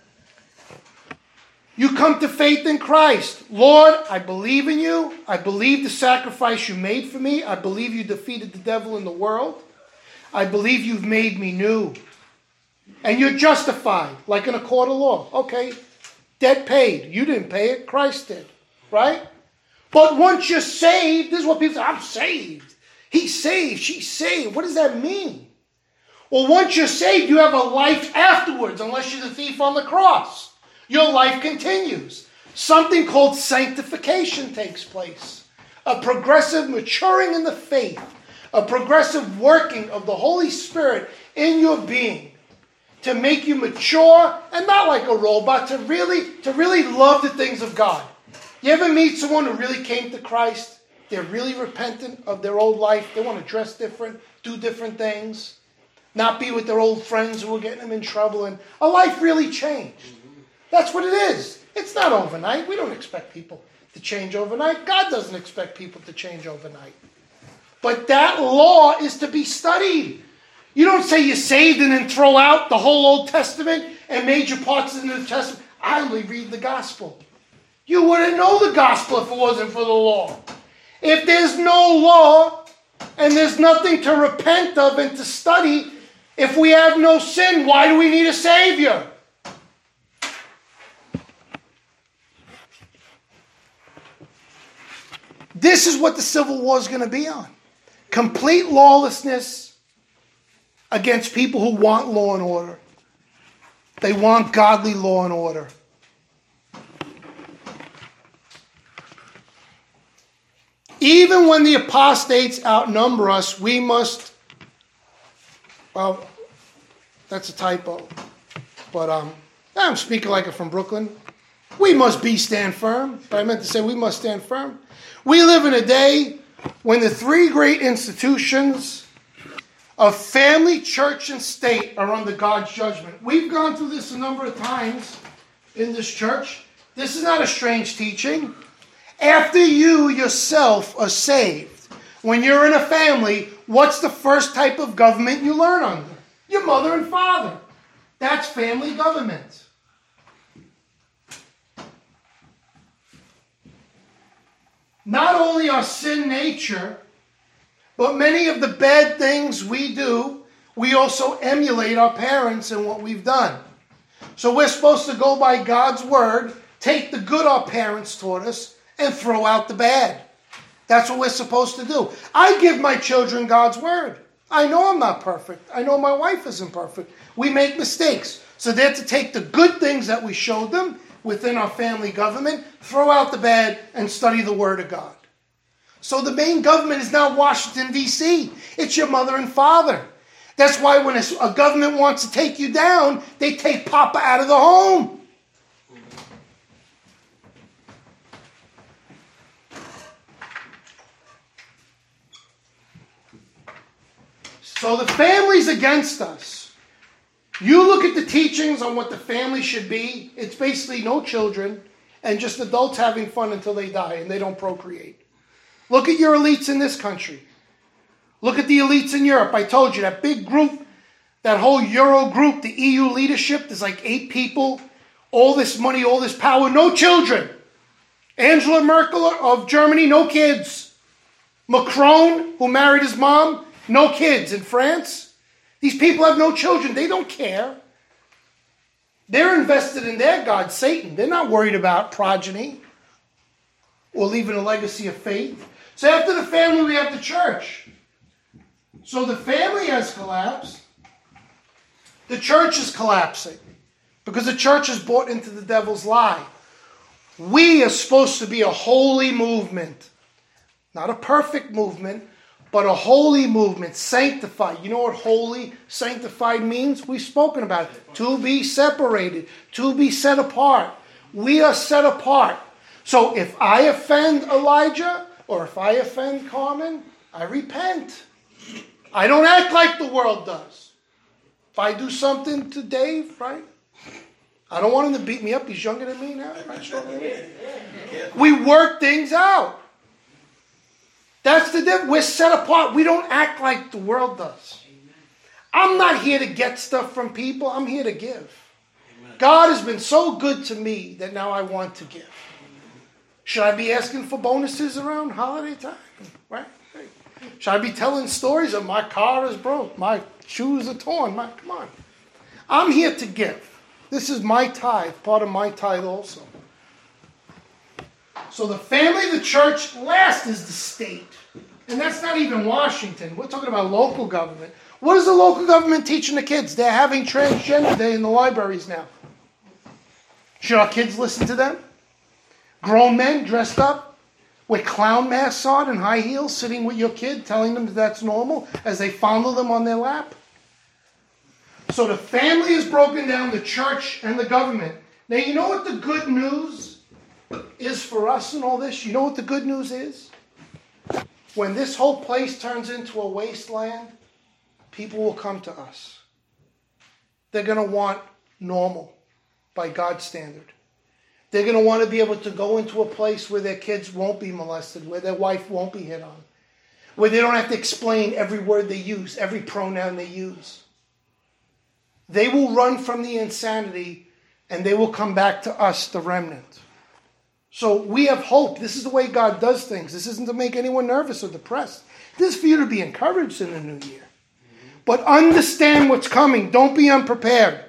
You come to faith in Christ. Lord, I believe in you. I believe the sacrifice you made for me. I believe you defeated the devil in the world. I believe you've made me new. And you're justified, like in a court of law. Okay, debt paid. You didn't pay it. Christ did. Right? But once you're saved, this is what people say, I'm saved. He's saved. She's saved. What does that mean? Well, once you're saved, you have a life afterwards, unless you're the thief on the cross. Your life continues. Something called sanctification takes place. A progressive maturing in the faith. A progressive working of the Holy Spirit in your being. To make you mature and not like a robot, to really love the things of God. You ever meet someone who really came to Christ? They're really repentant of their old life. They want to dress different, do different things. Not be with their old friends who were getting them in trouble. And a life really changed. That's what it is. It's not overnight. We don't expect people to change overnight. God doesn't expect people to change overnight. But that law is to be studied. You don't say you're saved and then throw out the whole Old Testament and major parts of the New Testament. I only read the gospel. You wouldn't know the gospel if it wasn't for the law. If there's no law and there's nothing to repent of and to study, if we have no sin, why do we need a Savior? This is what the Civil War is going to be on. Complete lawlessness against people who want law and order. They want godly law and order. Even when the apostates outnumber us, we must... Well, that's a typo. But I'm speaking like it from Brooklyn. We must stand firm. But I meant to say we must stand firm. We live in a day when the 3 great institutions of family, church, and state are under God's judgment. We've gone through this a number of times in this church. This is not a strange teaching. After you yourself are saved, when you're in a family, what's the first type of government you learn under? Your mother and father. That's family government. Not only our sin nature, but many of the bad things we do, we also emulate our parents in what we've done. So we're supposed to go by God's word, take the good our parents taught us, and throw out the bad. That's what we're supposed to do. I give my children God's word. I know I'm not perfect. I know my wife isn't perfect. We make mistakes. So they're to take the good things that we showed them, within our family government, throw out the bad and study the Word of God. So the main government is now Washington, D.C. It's your mother and father. That's why when a government wants to take you down, they take Papa out of the home. So the family's against us. You look at the teachings on what the family should be. It's basically no children and just adults having fun until they die and they don't procreate. Look at your elites in this country. Look at the elites in Europe. I told you, that big group, that whole Euro group, the EU leadership, there's like 8 people, all this money, all this power, no children. Angela Merkel of Germany, no kids. Macron, who married his mom, no kids. In France, these people have no children. They don't care. They're invested in their god, Satan. They're not worried about progeny or leaving a legacy of faith. So after the family, we have the church. So the family has collapsed. The church is collapsing because the church is bought into the devil's lie. We are supposed to be a holy movement. Not a perfect movement, but a holy movement, sanctified. You know what holy, sanctified means? We've spoken about it. To be separated, to be set apart. We are set apart. So if I offend Elijah, or if I offend Carmen, I repent. I don't act like the world does. If I do something to Dave, right? I don't want him to beat me up. He's younger than me now. Right? We work things out. That's the difference. We're set apart. We don't act like the world does. I'm not here to get stuff from people. I'm here to give. God has been so good to me that now I want to give. Should I be asking for bonuses around holiday time? Right? Should I be telling stories of my car is broke, my shoes are torn? Come on. I'm here to give. This is my tithe, part of my tithe also. So the family, the church, last is the state. And that's not even Washington. We're talking about local government. What is the local government teaching the kids? They're having transgender day in the libraries now. Should our kids listen to them? Grown men dressed up with clown masks on and high heels sitting with your kid telling them that that's normal as they fondle them on their lap? So the family is broken down, the church and the government. Now you know what the good news is for us in all this? You know what the good news is? When this whole place turns into a wasteland, people will come to us. They're going to want normal by God's standard. They're going to want to be able to go into a place where their kids won't be molested, where their wife won't be hit on, where they don't have to explain every word they use, every pronoun they use. They will run from the insanity and they will come back to us, the remnant. So we have hope. This is the way God does things. This isn't to make anyone nervous or depressed. This is for you to be encouraged in the new year. But understand what's coming. Don't be unprepared.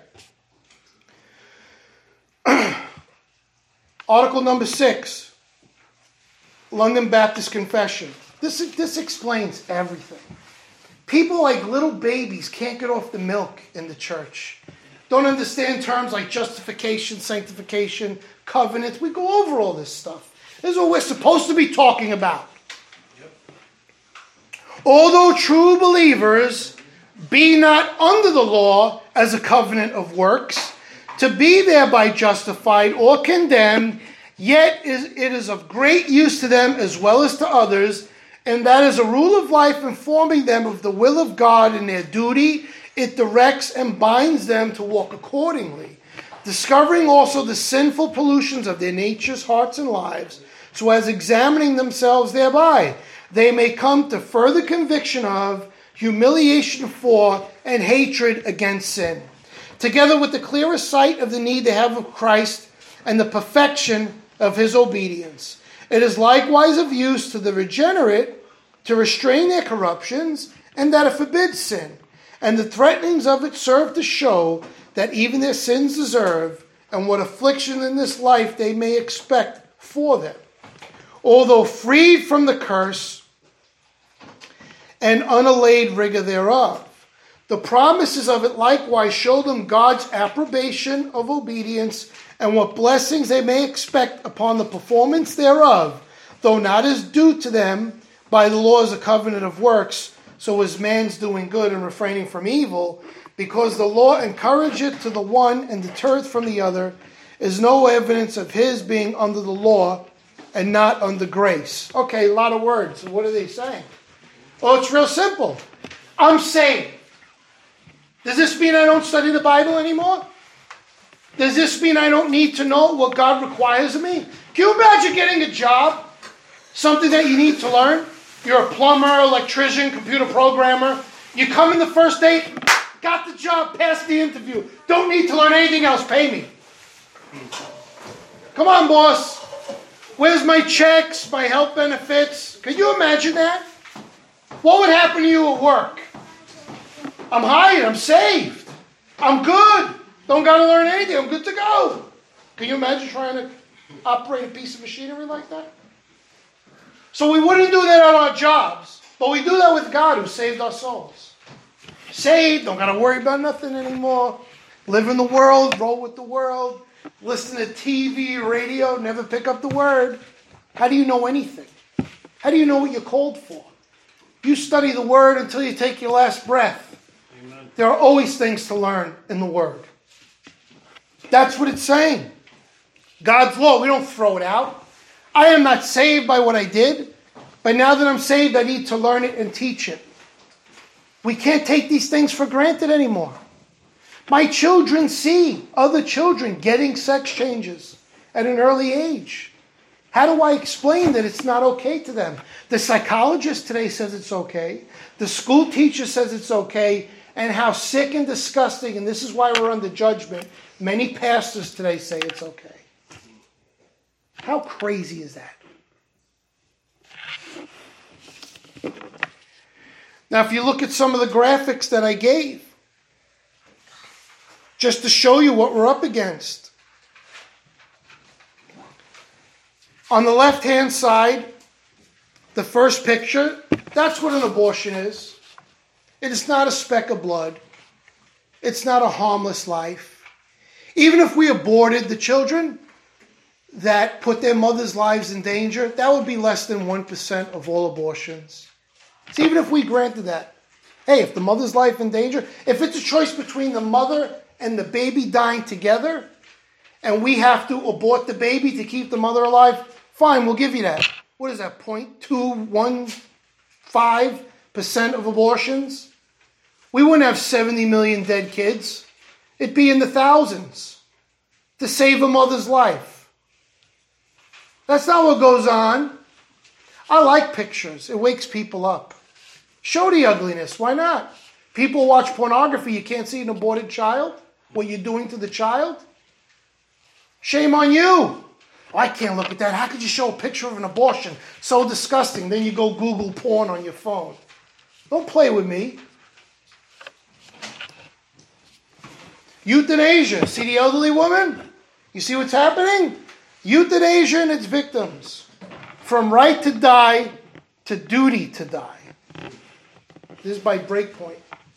Article number 6. London Baptist Confession. This explains everything. People like little babies can't get off the milk in the church. Don't understand terms like justification, sanctification, covenants. We go over all this stuff. This is what we're supposed to be talking about. Yep. Although true believers be not under the law as a covenant of works, to be thereby justified or condemned, yet it is of great use to them as well as to others, and that is a rule of life informing them of the will of God in their duty. It directs and binds them to walk accordingly, discovering also the sinful pollutions of their natures, hearts, and lives, so as examining themselves thereby, they may come to further conviction of, humiliation for, and hatred against sin, together with the clearer sight of the need they have of Christ and the perfection of his obedience. It is likewise of use to the regenerate to restrain their corruptions, and that it forbids sin. And the threatenings of it serve to show that even their sins deserve, and what affliction in this life they may expect for them. Although freed from the curse and unallayed rigor thereof. The promises of it likewise show them God's approbation of obedience and what blessings they may expect upon the performance thereof, though not as due to them by the laws of covenant of works, so as man's doing good and refraining from evil, because the law encourageth to the one and deterreth from the other, is no evidence of his being under the law and not under grace. Okay, a lot of words. What are they saying? Well, it's real simple. I'm saved. Does this mean I don't study the Bible anymore? Does this mean I don't need to know what God requires of me? Can you imagine getting a job? Something that you need to learn? You're a plumber, electrician, computer programmer. You come in the first day, got the job, passed the interview. Don't need to learn anything else. Pay me. Come on, boss. Where's my checks, my health benefits? Can you imagine that? What would happen to you at work? I'm hired. I'm saved. I'm good. Don't got to learn anything. I'm good to go. Can you imagine trying to operate a piece of machinery like that? So we wouldn't do that on our jobs, but we do that with God who saved our souls. Saved, don't got to worry about nothing anymore. Live in the world, roll with the world, listen to TV, radio, never pick up the word. How do you know anything? How do you know what you're called for? You study the word until you take your last breath. Amen. There are always things to learn in the word. That's what it's saying. God's law, we don't throw it out. I am not saved by what I did, but now that I'm saved, I need to learn it and teach it. We can't take these things for granted anymore. My children see other children getting sex changes at an early age. How do I explain that it's not okay to them? The psychologist today says it's okay. The school teacher says it's okay. And how sick and disgusting, and this is why we're under judgment, many pastors today say it's okay. How crazy is that? Now, if you look at some of the graphics that I gave, just to show you what we're up against. On the left-hand side, the first picture, that's what an abortion is. It is not a speck of blood. It's not a harmless life. Even if we aborted the children that put their mothers' lives in danger, that would be less than 1% of all abortions. So even if we granted that, hey, if the mother's life in danger, if it's a choice between the mother and the baby dying together, and we have to abort the baby to keep the mother alive, fine, we'll give you that. What is that, 0.215% of abortions? We wouldn't have 70 million dead kids. It'd be in the thousands to save a mother's life. That's not what goes on. I like pictures. It wakes people up. Show the ugliness. Why not? People watch pornography. You can't see an aborted child? What you're doing to the child? Shame on you. Oh, I can't look at that. How could you show a picture of an abortion? So disgusting. Then you go Google porn on your phone. Don't play with me. Euthanasia. See the elderly woman? You see what's happening? Euthanasia and its victims. From right to die to duty to die. This is by Breakpoint.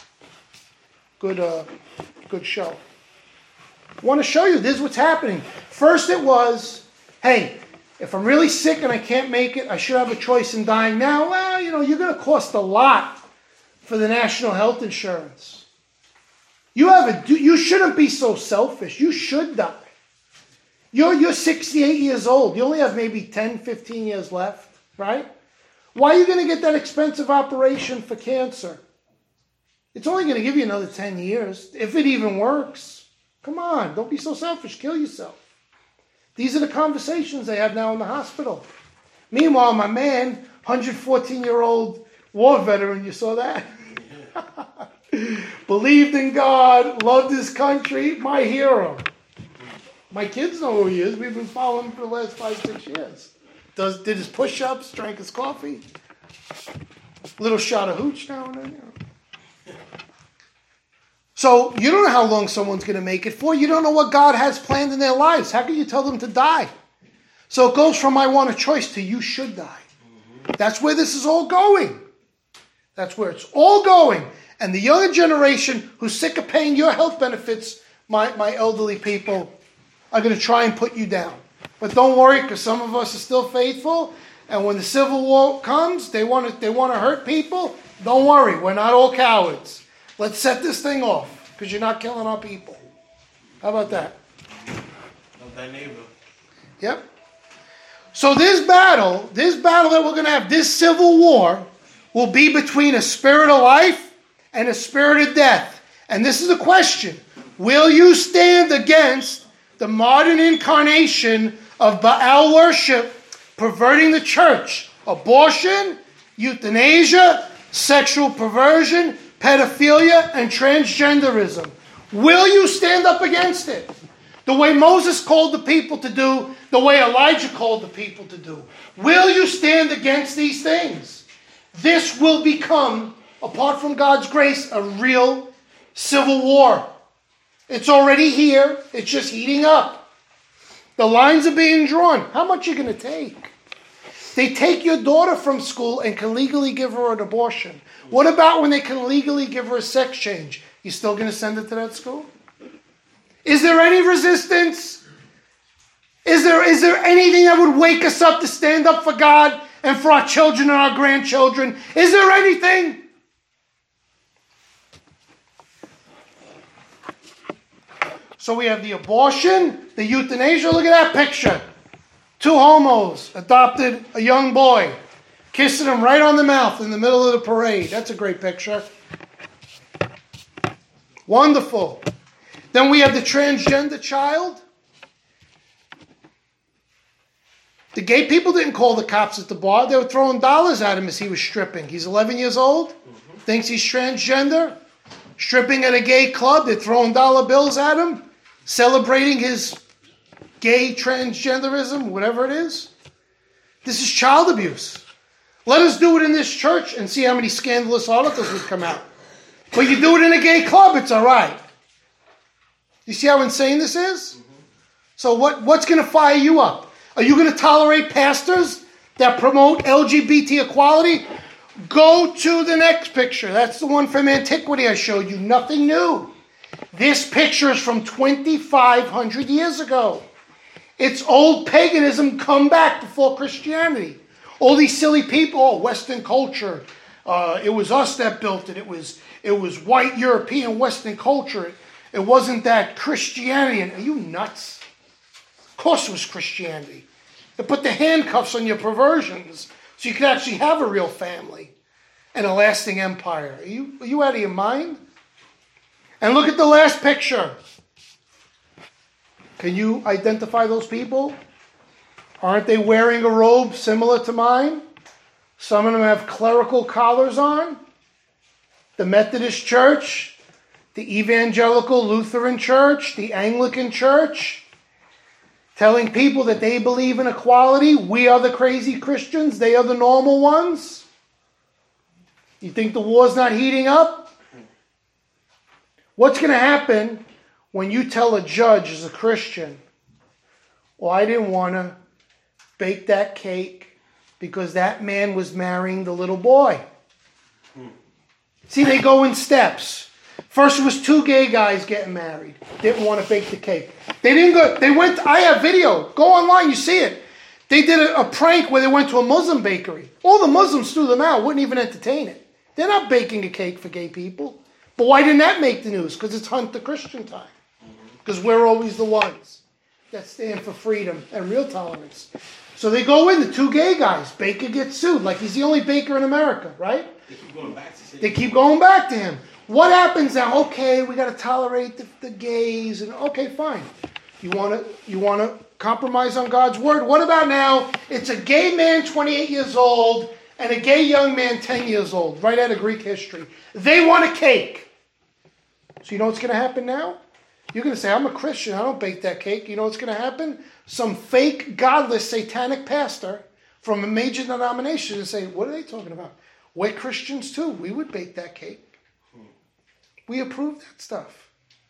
Good show. I want to show you, this is what's happening. First it was, hey, if I'm really sick and I can't make it, I should have a choice in dying now. Well, you're going to cost a lot for the national health insurance. You shouldn't be so selfish. You should die. You're 68 years old. You only have maybe 10, 15 years left, right? Why are you going to get that expensive operation for cancer? It's only going to give you another 10 years, if it even works. Come on, don't be so selfish. Kill yourself. These are the conversations they have now in the hospital. Meanwhile, my man, 114-year-old war veteran, you saw that? Believed in God, loved his country, my hero. My kids know who he is. We've been following him for the last 5-6 years. Did his push-ups, drank his coffee. Little shot of hooch now and then. So you don't know how long someone's going to make it for. You don't know what God has planned in their lives. How can you tell them to die? So it goes from I want a choice to you should die. That's where this is all going. That's where it's all going. And the younger generation who's sick of paying your health benefits, my elderly people, are going to try and put you down. But don't worry, because some of us are still faithful. And when the Civil War comes, they want to hurt people. Don't worry, we're not all cowards. Let's set this thing off, because you're not killing our people. How about that? Love thy neighbor. Yep. So this battle that we're going to have, this civil war, will be between a spirit of life and a spirit of death. And this is the question. Will you stand against the modern incarnation of Baal worship, perverting the church? Abortion, euthanasia, sexual perversion, pedophilia, and transgenderism. Will you stand up against it? The way Moses called the people to do, the way Elijah called the people to do. Will you stand against these things? This will become, apart from God's grace, a real civil war. It's already here. It's just heating up. The lines are being drawn. How much are you going to take? They take your daughter from school and can legally give her an abortion. What about when they can legally give her a sex change? You still going to send her to that school? Is there any resistance? Is there anything that would wake us up to stand up for God and for our children and our grandchildren? Is there anything? So we have the abortion, the euthanasia. Look at that picture. 2 homos adopted a young boy, kissing him right on the mouth in the middle of the parade. That's a great picture. Wonderful. Then we have the transgender child. The gay people didn't call the cops at the bar. They were throwing dollars at him as he was stripping. He's 11 years old, thinks he's transgender, stripping at a gay club. They're throwing dollar bills at him, celebrating his gay transgenderism, whatever it is. This is child abuse. Let us do it in this church and see how many scandalous articles would come out. But you do it in a gay club, it's all right. You see how insane this is? So what's going to fire you up? Are you going to tolerate pastors that promote LGBT equality? Go to the next picture. That's the one from antiquity I showed you. Nothing new. This picture is from 2,500 years ago. It's old paganism come back before Christianity. All these silly people, Western culture. It was us that built it. It was white European Western culture. It wasn't that Christianity. Are you nuts? Of course it was Christianity. They put the handcuffs on your perversions so you could actually have a real family and a lasting empire. Are you out of your mind? And look at the last picture. Can you identify those people? Aren't they wearing a robe similar to mine? Some of them have clerical collars on. The Methodist Church, the Evangelical Lutheran Church, the Anglican Church, telling people that they believe in equality. We are the crazy Christians. They are the normal ones. You think the war's not heating up? What's going to happen when you tell a judge as a Christian, well, I didn't want to bake that cake because that man was marrying the little boy? See, they go in steps. First it was 2 gay guys getting married. Didn't want to bake the cake. They didn't go. They went. I have video. Go online. You see it. They did a prank where they went to a Muslim bakery. All the Muslims threw them out. Wouldn't even entertain it. They're not baking a cake for gay people. But why didn't that make the news? Because it's Hunt the Christian time. Because we're always the ones that stand for freedom and real tolerance. So they go in, the 2 gay guys. Baker gets sued. Like he's the only baker in America, right? They keep going back to him. What happens now? Okay, we got to tolerate the gays. And okay, fine. You want to compromise on God's word? What about now? It's a gay man, 28 years old, and a gay young man, 10 years old, right out of Greek history. They want a cake. So you know what's going to happen now? You're going to say, I'm a Christian. I don't bake that cake. You know what's going to happen? Some fake, godless, satanic pastor from a major denomination and say, what are they talking about? We're Christians too. We would bake that cake. We approve that stuff.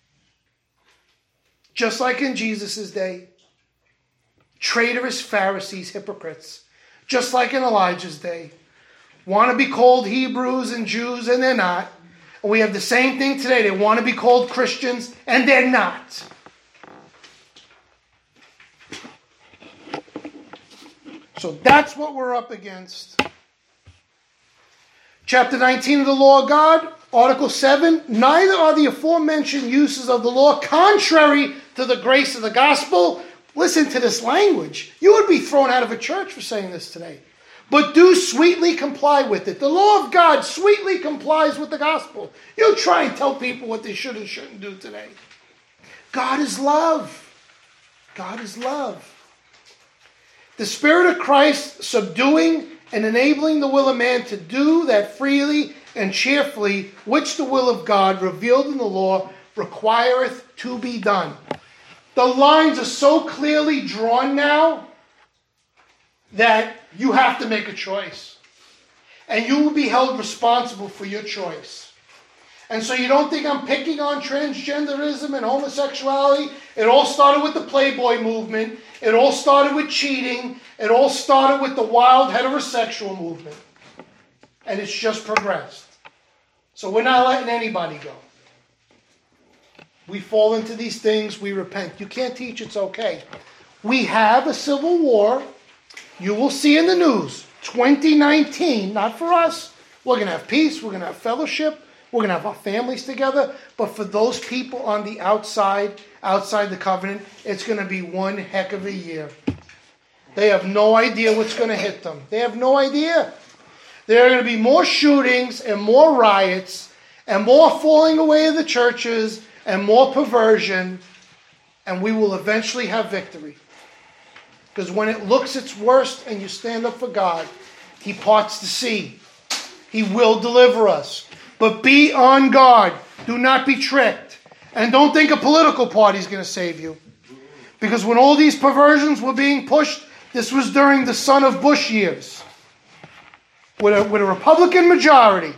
Just like in Jesus' day. Traitorous Pharisees, hypocrites. Just like in Elijah's day. Want to be called Hebrews and Jews and they're not. And we have the same thing today. They want to be called Christians and they're not. So that's what we're up against. Chapter 19 of the Law of God, Article 7, neither are the aforementioned uses of the law contrary to the grace of the gospel. Listen to this language. You would be thrown out of a church for saying this today. But do sweetly comply with it. The law of God sweetly complies with the gospel. You try and tell people what they should and shouldn't do today. God is love. God is love. The Spirit of Christ subduing and enabling the will of man to do that freely and cheerfully, which the will of God revealed in the law requireth to be done. The lines are so clearly drawn now that you have to make a choice. And you will be held responsible for your choice. And so you don't think I'm picking on transgenderism and homosexuality. It all started with the Playboy movement. It all started with cheating. It all started with the wild heterosexual movement. And it's just progressed. So we're not letting anybody go. We fall into these things, we repent. You can't teach it's okay. We have a civil war. You will see in the news, 2019, not for us. We're going to have peace. We're going to have fellowship. We're going to have our families together. But for those people on the outside the covenant, it's going to be one heck of a year. They have no idea what's going to hit them. They have no idea. There are going to be more shootings and more riots and more falling away of the churches and more perversion. And we will eventually have victory. Because when it looks its worst and you stand up for God, He parts the sea. He will deliver us. But be on guard. Do not be tricked. And don't think a political party is going to save you. Because when all these perversions were being pushed, this was during the son of Bush years. With a Republican majority.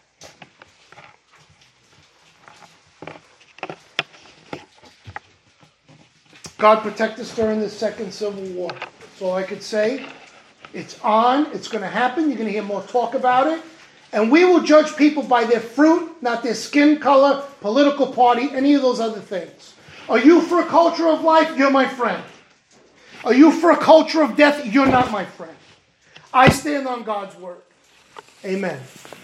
God protect us during the Second Civil War. That's all I could say. It's on. It's going to happen. You're going to hear more talk about it. And we will judge people by their fruit, not their skin color, political party, any of those other things. Are you for a culture of life? You're my friend. Are you for a culture of death? You're not my friend. I stand on God's word. Amen.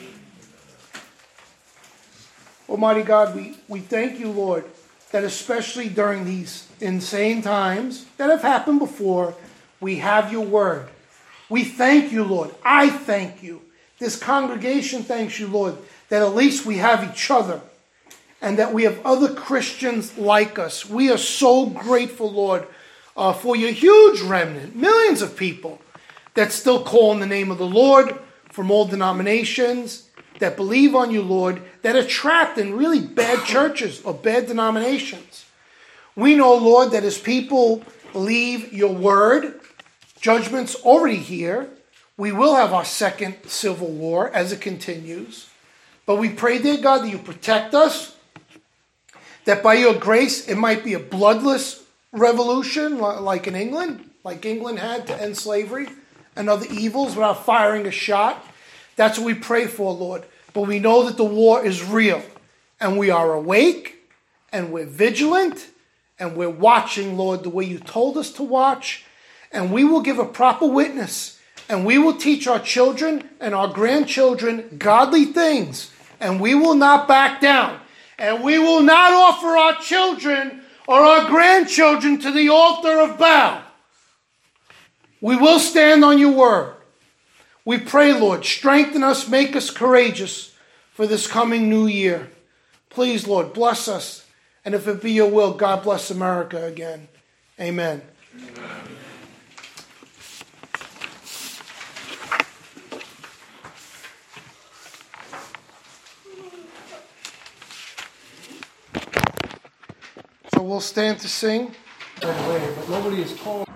Almighty God, we thank you, Lord, that especially during these insane times that have happened before, we have your word. We thank you, Lord. I thank you. This congregation thanks you, Lord, that at least we have each other and that we have other Christians like us. We are so grateful, Lord, for your huge remnant, millions of people that still call on the name of the Lord from all denominations, that believe on you, Lord, that are trapped in really bad churches or bad denominations. We know, Lord, that as people believe your word, judgment's already here. We will have our second civil war as it continues. But we pray, dear God, that you protect us, that by your grace it might be a bloodless revolution like in England, like England had to end slavery and other evils without firing a shot. That's what we pray for, Lord. But we know that the war is real. And we are awake. And we're vigilant. And we're watching, Lord, the way you told us to watch. And we will give a proper witness. And we will teach our children and our grandchildren godly things. And we will not back down. And we will not offer our children or our grandchildren to the altar of Baal. We will stand on your word. We pray, Lord, strengthen us, make us courageous for this coming new year. Please, Lord, bless us. And if it be your will, God bless America again. Amen. Amen. So we'll stand to sing. But nobody is called.